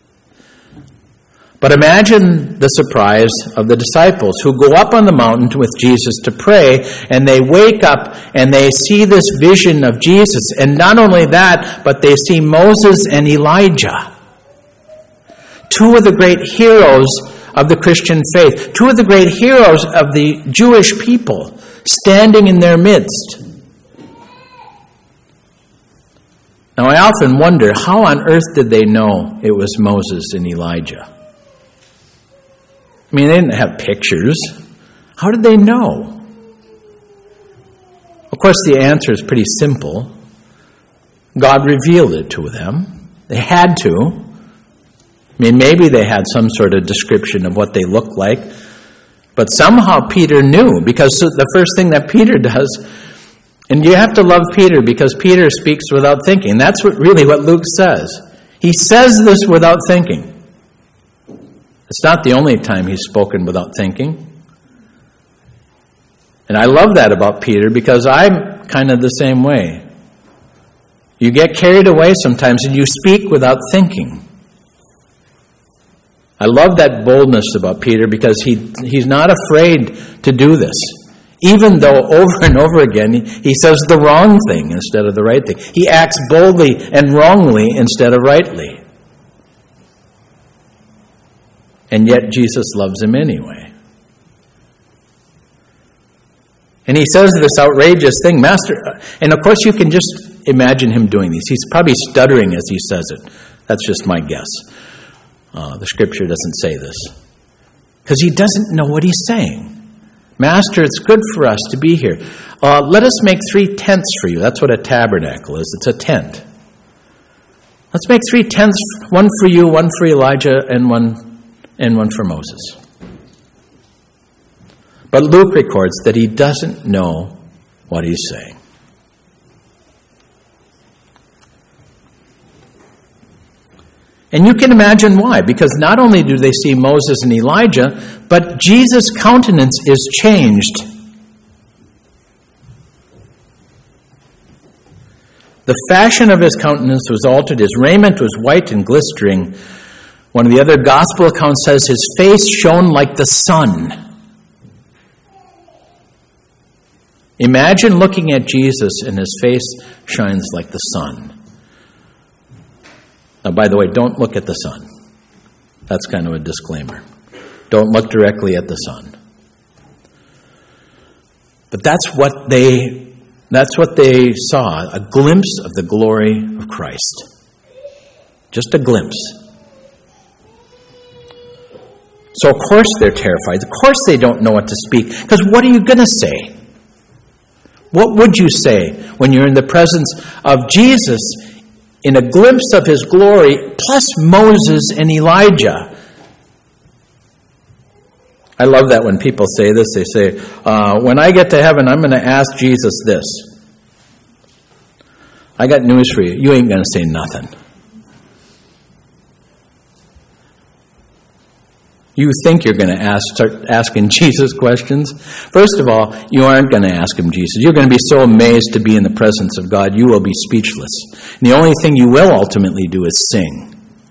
But imagine the surprise of the disciples who go up on the mountain with Jesus to pray, and they wake up and they see this vision of Jesus. And not only that, but they see Moses and Elijah, two of the great heroes of the Christian faith, two of the great heroes of the Jewish people, standing in their midst. Now, I often wonder, how on earth did they know it was Moses and Elijah? I mean, they didn't have pictures. How did they know? Of course, the answer is pretty simple. God revealed it to them. They had to. I mean, maybe they had some sort of description of what they looked like, but somehow Peter knew, because the first thing that Peter does, and you have to love Peter because Peter speaks without thinking. That's what really what Luke says. He says this without thinking. It's not the only time he's spoken without thinking. And I love that about Peter, because I'm kind of the same way. You get carried away sometimes and you speak without thinking. I love that boldness about Peter, because he he's not afraid to do this. Even though over and over again he says the wrong thing instead of the right thing. He acts boldly and wrongly instead of rightly. And yet Jesus loves him anyway. And he says this outrageous thing, Master, and of course you can just imagine him doing these. He's probably stuttering as he says it. That's just my guess. Uh, the scripture doesn't say this. Because he doesn't know what he's saying. Master, it's good for us to be here. Uh, let us make three tents for you. That's what a tabernacle is. It's a tent. Let's make three tents, one for you, one for Elijah, and one and one for Moses. But Luke records that he doesn't know what he's saying. And you can imagine why, because not only do they see Moses and Elijah, but Jesus' countenance is changed. The fashion of his countenance was altered. His raiment was white and glistering. One of the other gospel accounts says his face shone like the sun. Imagine looking at Jesus and his face shines like the sun. Now, by the way, don't look at the sun. That's kind of a disclaimer. Don't look directly at the sun. But that's what they that's what they saw, a glimpse of the glory of Christ. Just a glimpse. So of course they're terrified. Of course they don't know what to speak. Because what are you going to say? What would you say when you're in the presence of Jesus in a glimpse of his glory, plus Moses and Elijah? I love that when people say this. They say, uh, when I get to heaven, I'm going to ask Jesus this. I got news for you. You ain't going to say nothing. You think you're going to ask, start asking Jesus questions? First of all, you aren't going to ask him Jesus. You're going to be so amazed to be in the presence of God, you will be speechless. And the only thing you will ultimately do is sing.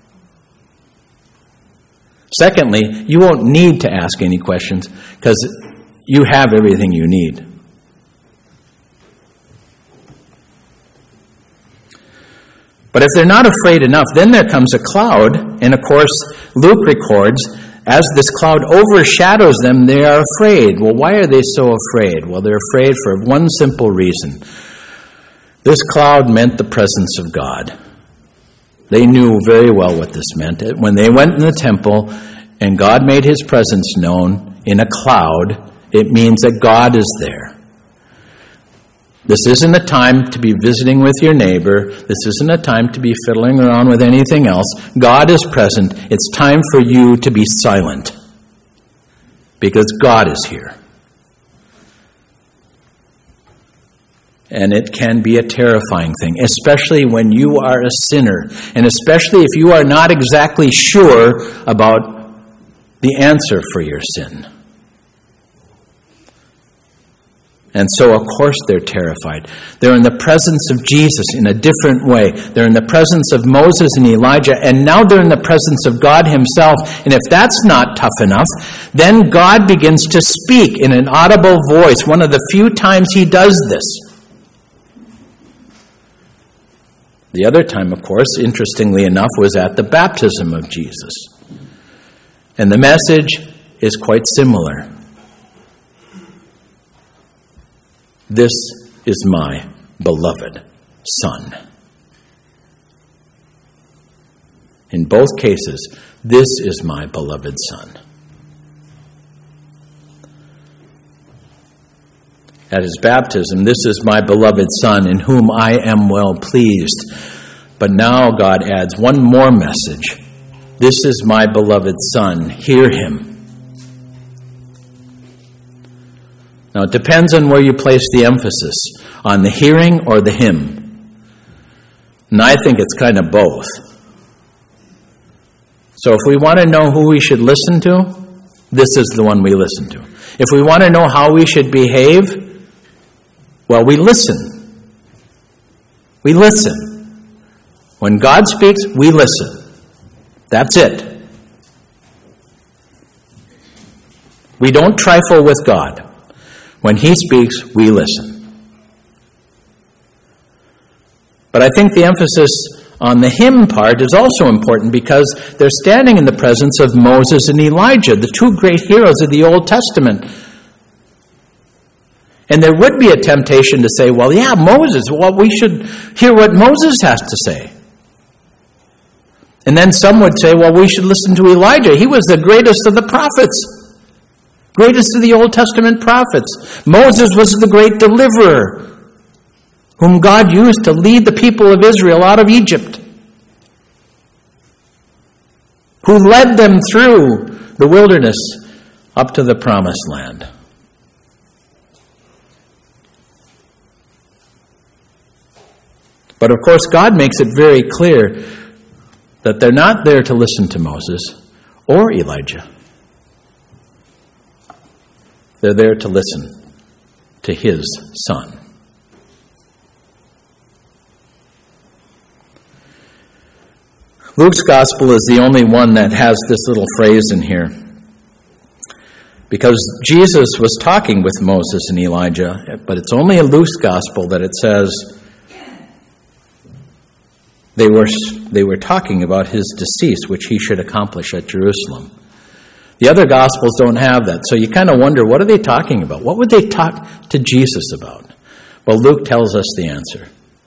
Secondly, you won't need to ask any questions because you have everything you need. But if they're not afraid enough, then there comes a cloud, and of course, Luke records, as this cloud overshadows them, they are afraid. Well, why are they so afraid? Well, they're afraid for one simple reason. This cloud meant the presence of God. They knew very well what this meant. When they went in the temple and God made his presence known in a cloud, it means that God is there. This isn't a time to be visiting with your neighbor. This isn't a time to be fiddling around with anything else. God is present. It's time for you to be silent because God is here. And it can be a terrifying thing, especially when you are a sinner, and especially if you are not exactly sure about the answer for your sin. And so, of course, they're terrified. They're in the presence of Jesus in a different way. They're in the presence of Moses and Elijah, and now they're in the presence of God himself. And if that's not tough enough, then God begins to speak in an audible voice, one of the few times he does this. The other time, of course, interestingly enough, was at the baptism of Jesus. And the message is quite similar. This is my beloved Son. In both cases, this is my beloved Son. At his baptism, this is my beloved Son in whom I am well pleased. But now God adds one more message. This is my beloved Son. Hear him. Now it depends on where you place the emphasis, on the hearing or the hymn. And I think it's kind of both. So if we want to know who we should listen to, this is the one we listen to. If we want to know how we should behave, well, we listen. We listen. When God speaks, we listen. That's it. We don't trifle with God. When he speaks, we listen. But I think the emphasis on the hymn part is also important because they're standing in the presence of Moses and Elijah, the two great heroes of the Old Testament. And there would be a temptation to say, well, yeah, Moses, well, we should hear what Moses has to say. And then some would say, well, we should listen to Elijah. He was the greatest of the prophets. Greatest of the Old Testament prophets. Moses was the great deliverer whom God used to lead the people of Israel out of Egypt, who led them through the wilderness up to the promised land. But of course, God makes it very clear that they're not there to listen to Moses or Elijah. They're there to listen to his Son. Luke's gospel is the only one that has this little phrase in here. Because Jesus was talking with Moses and Elijah, but it's only in Luke's gospel that it says they were, they were talking about his decease, which he should accomplish at Jerusalem. The other Gospels don't have that, so you kind of wonder, what are they talking about? What would they talk to Jesus about? Well, Luke tells us the answer.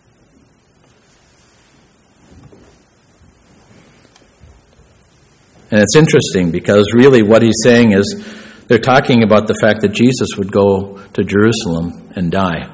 And it's interesting because really what he's saying is they're talking about the fact that Jesus would go to Jerusalem and die.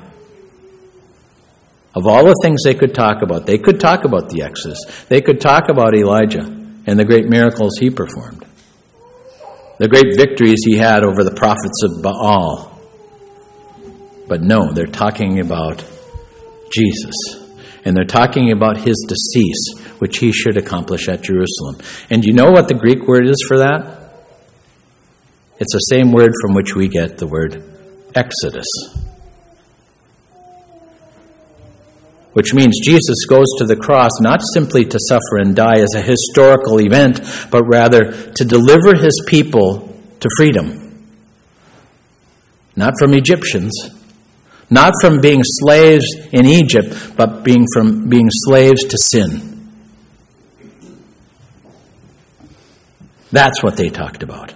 Of all the things they could talk about, they could talk about the Exodus. They could talk about Elijah and the great miracles he performed. the great victories he had over the prophets of Baal. But no, they're talking about Jesus. And they're talking about his decease, which he should accomplish at Jerusalem. And you know what the Greek word is for that? It's the same word from which we get the word Exodus. Which means Jesus goes to the cross not simply to suffer and die as a historical event, but rather to deliver his people to freedom. Not from Egyptians, not from being slaves in Egypt, but being from being slaves to sin. That's what they talked about.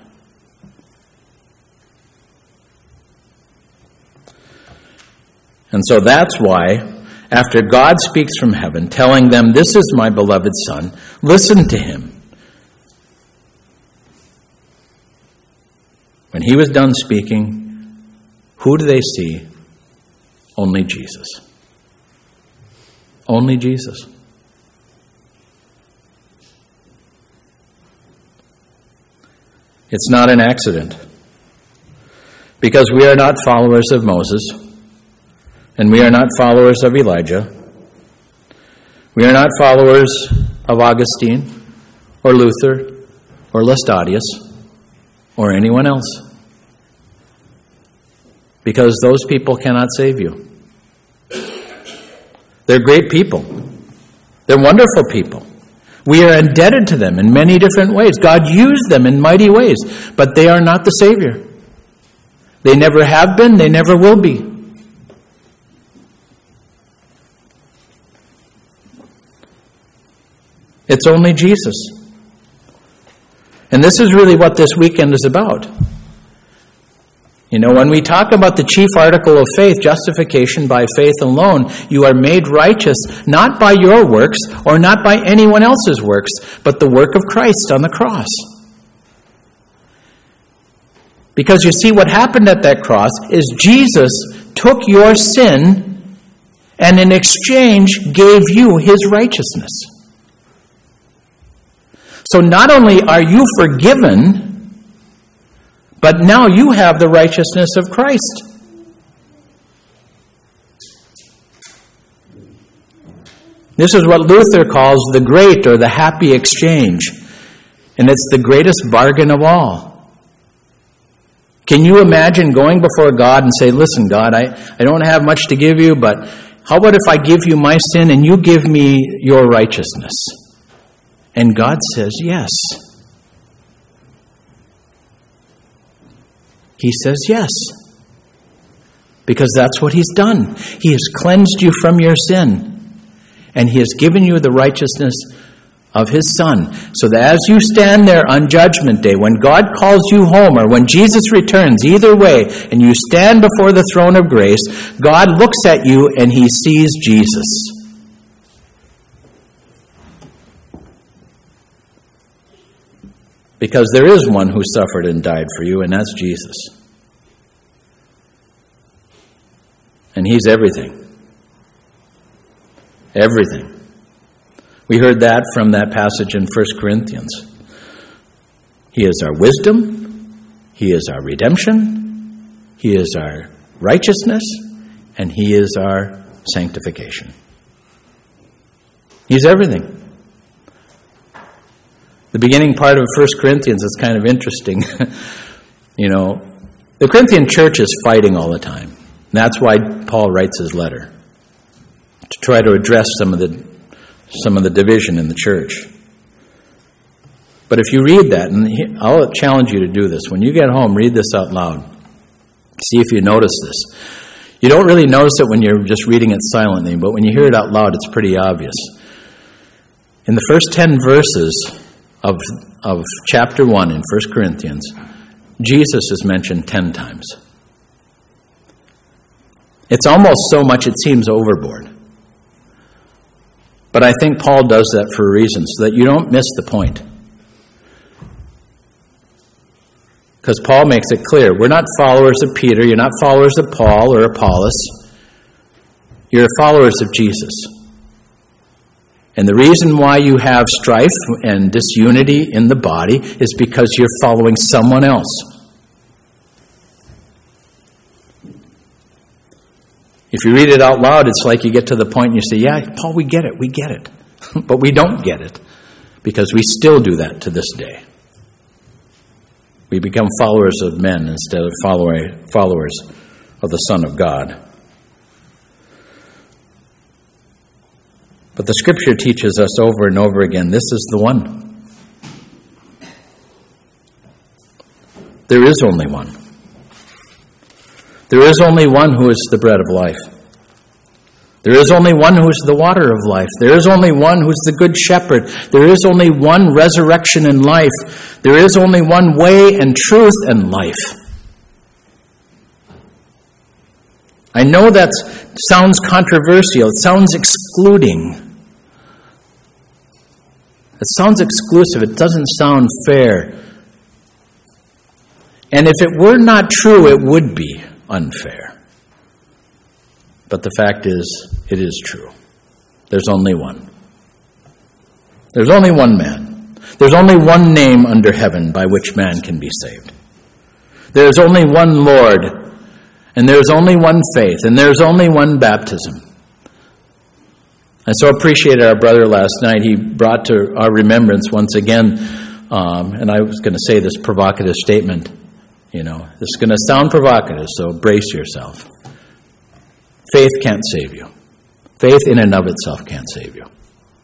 And so that's why, after God speaks from heaven, telling them, "This is my beloved Son, listen to him." When he was done speaking, who do they see? Only Jesus. Only Jesus. It's not an accident, because we are not followers of Moses, and we are not followers of Elijah. We are not followers of Augustine, or Luther, or Laestadius, or anyone else. Because those people cannot save you. They're great people. They're wonderful people. We are indebted to them in many different ways. God used them in mighty ways, but they are not the Savior. They never have been, they never will be. It's only Jesus. And this is really what this weekend is about. You know, when we talk about the chief article of faith, justification by faith alone, you are made righteous not by your works or not by anyone else's works, but the work of Christ on the cross. Because you see, what happened at that cross is Jesus took your sin and in exchange gave you his righteousness. So not only are you forgiven, but now you have the righteousness of Christ. This is what Luther calls the great or the happy exchange. And it's the greatest bargain of all. Can you imagine going before God and say, "Listen, God, I, I don't have much to give you, but how about if I give you my sin and you give me your righteousness?" And God says, "Yes." He says yes, because that's what he's done. He has cleansed you from your sin, and he has given you the righteousness of his Son, so that as you stand there on Judgment Day, when God calls you home, or when Jesus returns, either way, and you stand before the throne of grace, God looks at you and he sees Jesus. Because there is one who suffered and died for you, and that's Jesus. And he's everything. Everything. We heard that from that passage in First Corinthians. He is our wisdom, he is our redemption, he is our righteousness, and he is our sanctification. He's everything. The beginning part of First Corinthians is kind of interesting. You know, the Corinthian church is fighting all the time. That's why Paul writes his letter, to try to address some of the some of the division in the church. But if you read that, and I'll challenge you to do this, when you get home, read this out loud. See if you notice this. You don't really notice it when you're just reading it silently, but when you hear it out loud, it's pretty obvious. In the first ten verses of, of chapter one in First Corinthians, Jesus is mentioned ten times. It's almost so much it seems overboard. But I think Paul does that for a reason, so that you don't miss the point. Because Paul makes it clear, we're not followers of Peter, you're not followers of Paul or Apollos. You're followers of Jesus. And the reason why you have strife and disunity in the body is because you're following someone else. If you read it out loud, it's like you get to the point and you say, yeah, Paul, we get it, we get it. But we don't get it because we still do that to this day. We become followers of men instead of follower, followers of the Son of God. But the Scripture teaches us over and over again, this is the one. There is only one. There is only one who is the bread of life. There is only one who is the water of life. There is only one who is the good shepherd. There is only one resurrection and life. There is only one way and truth and life. I know that sounds controversial. It sounds excluding. It sounds exclusive. It doesn't sound fair. And if it were not true, it would be unfair. But the fact is, it is true. There's only one. There's only one man. There's only one name under heaven by which man can be saved. There's only one Lord, and there's only one faith, and there's only one baptism. I so appreciated our brother last night. He brought to our remembrance once again, um, and I was going to say this provocative statement. You know, this is going to sound provocative, so brace yourself. Faith can't save you. Faith in and of itself can't save you.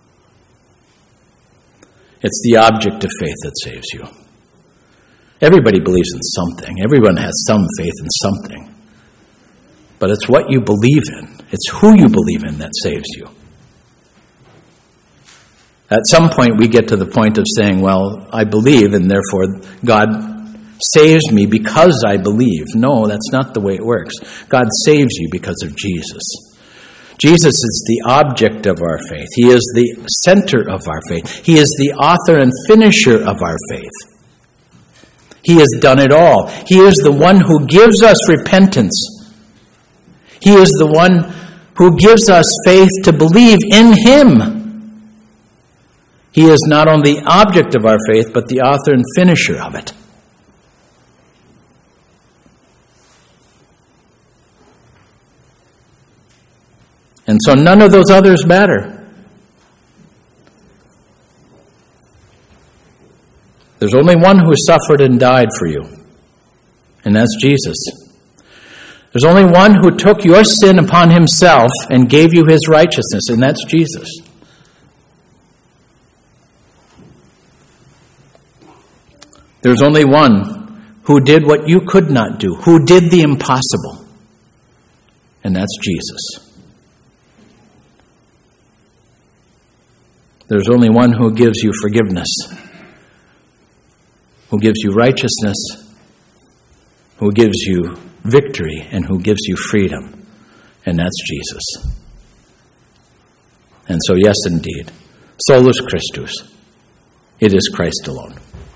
It's the object of faith that saves you. Everybody believes in something. Everyone has some faith in something. But it's what you believe in. It's who you believe in that saves you. At some point, we get to the point of saying, well, I believe, and therefore God saves me because I believe. No, that's not the way it works. God saves you because of Jesus. Jesus is the object of our faith. He is the center of our faith. He is the author and finisher of our faith. He has done it all. He is the one who gives us repentance. He is the one who gives us faith to believe in Him. He is not only the object of our faith, but the author and finisher of it. And so none of those others matter. There's only one who suffered and died for you, and that's Jesus. There's only one who took your sin upon Himself and gave you His righteousness, and that's Jesus. There's only one who did what you could not do, who did the impossible, and that's Jesus. There's only one who gives you forgiveness, who gives you righteousness, who gives you victory, and who gives you freedom, and that's Jesus. And so, yes, indeed, solus Christus, it is Christ alone.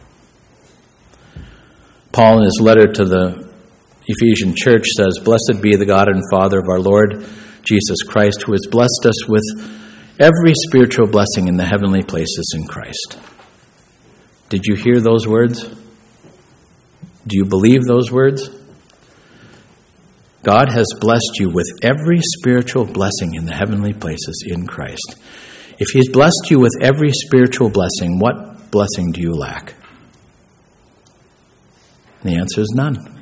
Paul, in his letter to the Ephesian church, says, "Blessed be the God and Father of our Lord Jesus Christ, who has blessed us with every spiritual blessing in the heavenly places in Christ." Did you hear those words? Do you believe those words? God has blessed you with every spiritual blessing in the heavenly places in Christ. If He's blessed you with every spiritual blessing, what blessing do you lack? The answer is none.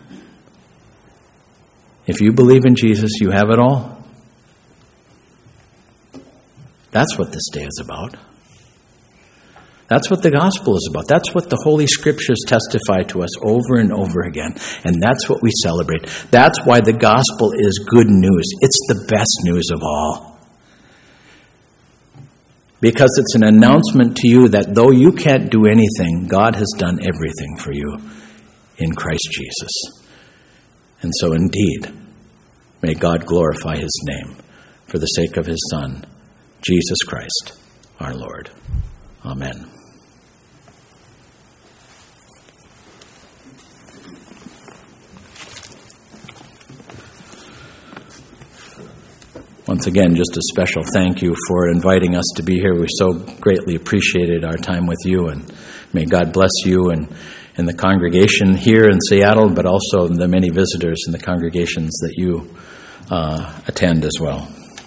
If you believe in Jesus, you have it all. That's what this day is about. That's what the gospel is about. That's what the Holy Scriptures testify to us over and over again. And that's what we celebrate. That's why the gospel is good news. It's the best news of all. Because it's an announcement to you that though you can't do anything, God has done everything for you in Christ Jesus. And so indeed, may God glorify His name for the sake of His Son, Jesus Christ, our Lord. Amen. once again, just a special thank you for inviting us to be here. We so greatly appreciated our time with you, and may God bless you and, and the congregation here in Seattle, but also the many visitors in the congregations that you uh, attend as well.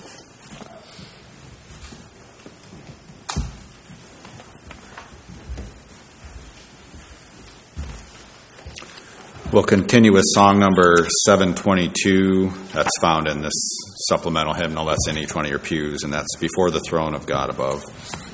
We'll continue with song number seven twenty-two. That's found in this supplemental hymnal that's in each one of your pews, and that's Before the Throne of God Above.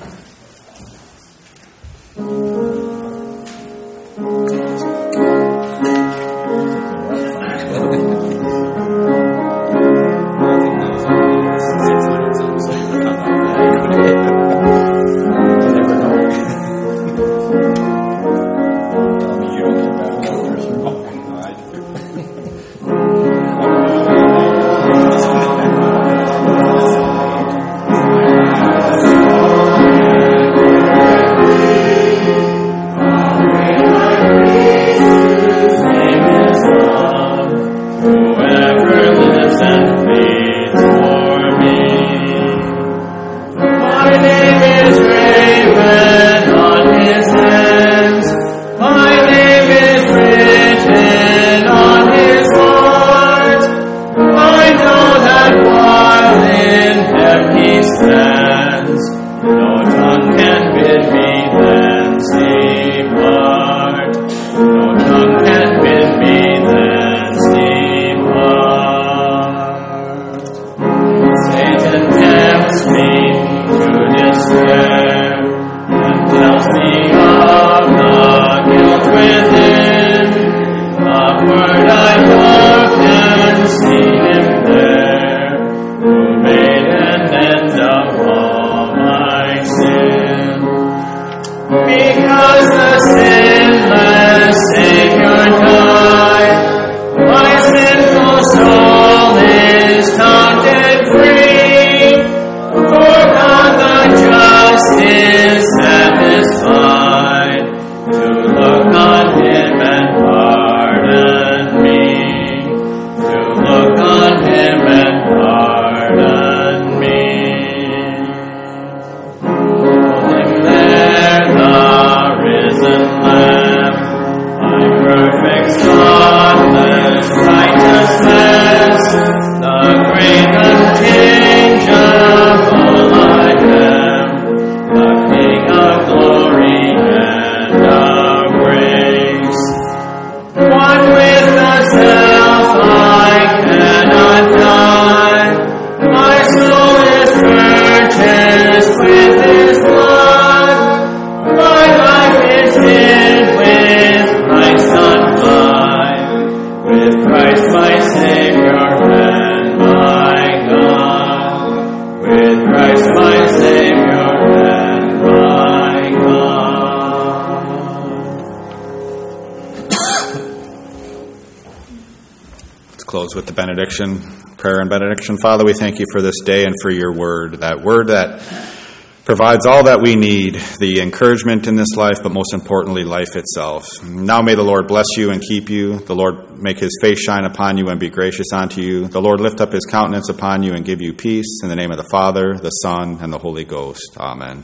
With the benediction, prayer and benediction. Father, we thank you for this day and for your word, that word that provides all that we need, the encouragement in this life, but most importantly, life itself. Now may the Lord bless you and keep you. The Lord make his face shine upon you and be gracious unto you. The Lord lift up his countenance upon you and give you peace. In the name of the Father, the Son, and the Holy Ghost. Amen.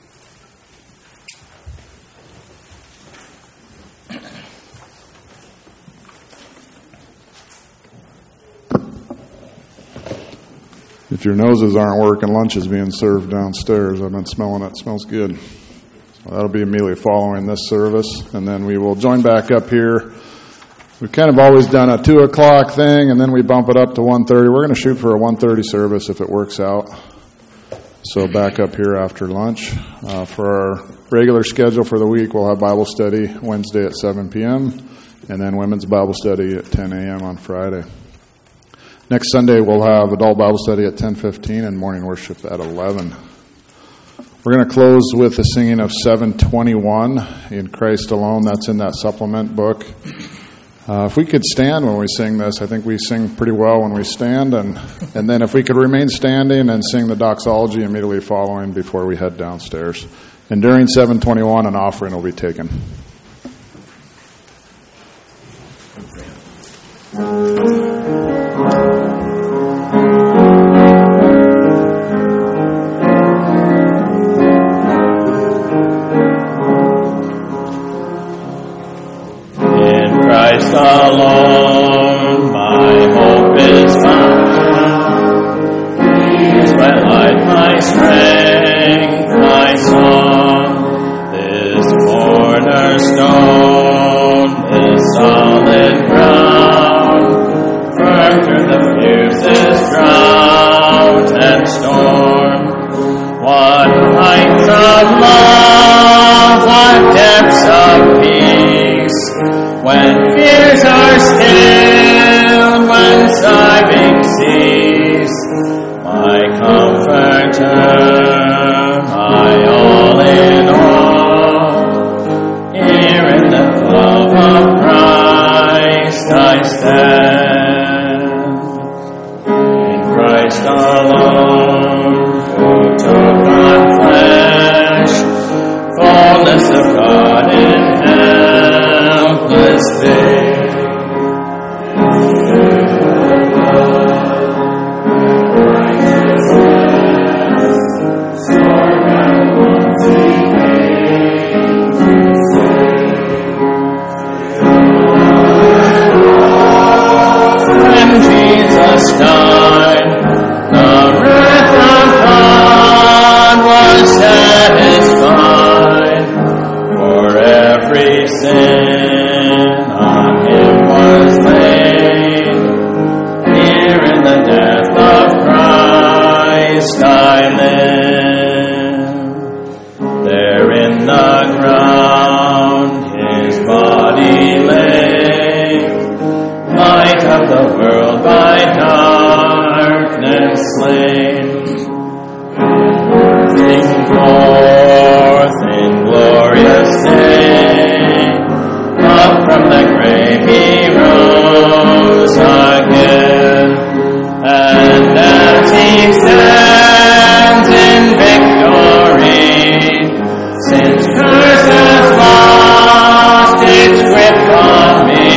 If your noses aren't working, lunch is being served downstairs. I've been smelling it. It smells good. So that'll be immediately following this service. And then we will join back up here. We've kind of always done a two o'clock thing, and then we bump it up to one thirty. We're going to shoot for a one thirty service if it works out. So back up here after lunch. Uh, for our regular schedule for the week, we'll have Bible study Wednesday at seven p.m. and then women's Bible study at ten a.m. on Friday. Next Sunday, we'll have adult Bible study at ten fifteen and morning worship at eleven. We're going to close with the singing of seven twenty-one, In Christ Alone. That's in that supplement book. Uh, if we could stand when we sing this, I think we sing pretty well when we stand. And, and then if we could remain standing and sing the doxology immediately following before we head downstairs. And during seven twenty-one, an offering will be taken. Thank you. alone, who took on flesh, fullness of God in helpless babe. Died, the wrath of God was satisfied, for every sin on him was laid. Here in the death of Christ I live. There in the ground his body lay, light of the world by darkness slain. Sing forth in glorious day, up from the grave he rose again, and as he stands in victory, since curse has lost its grip on me,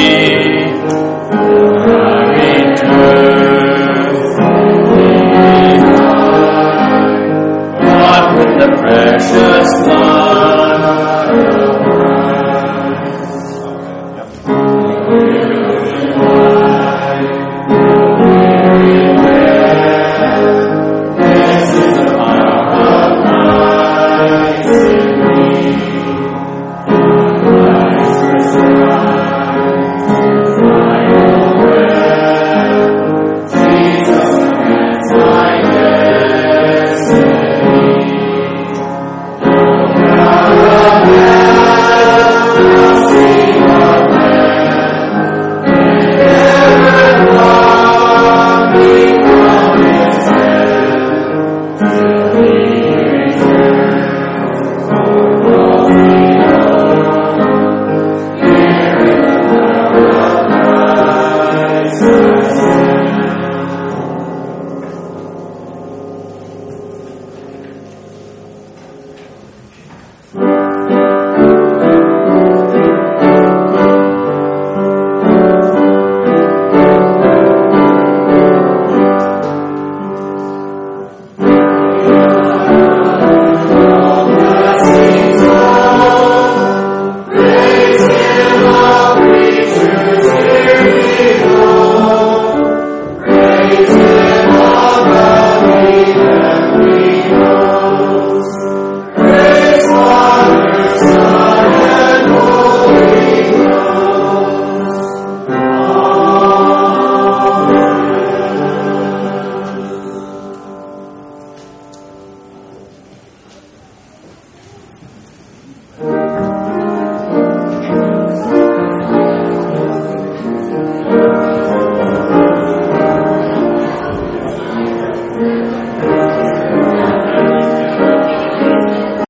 the precious blood this is the power of Christ in me. Christ crucified, I will pray. Jesus grants my destiny.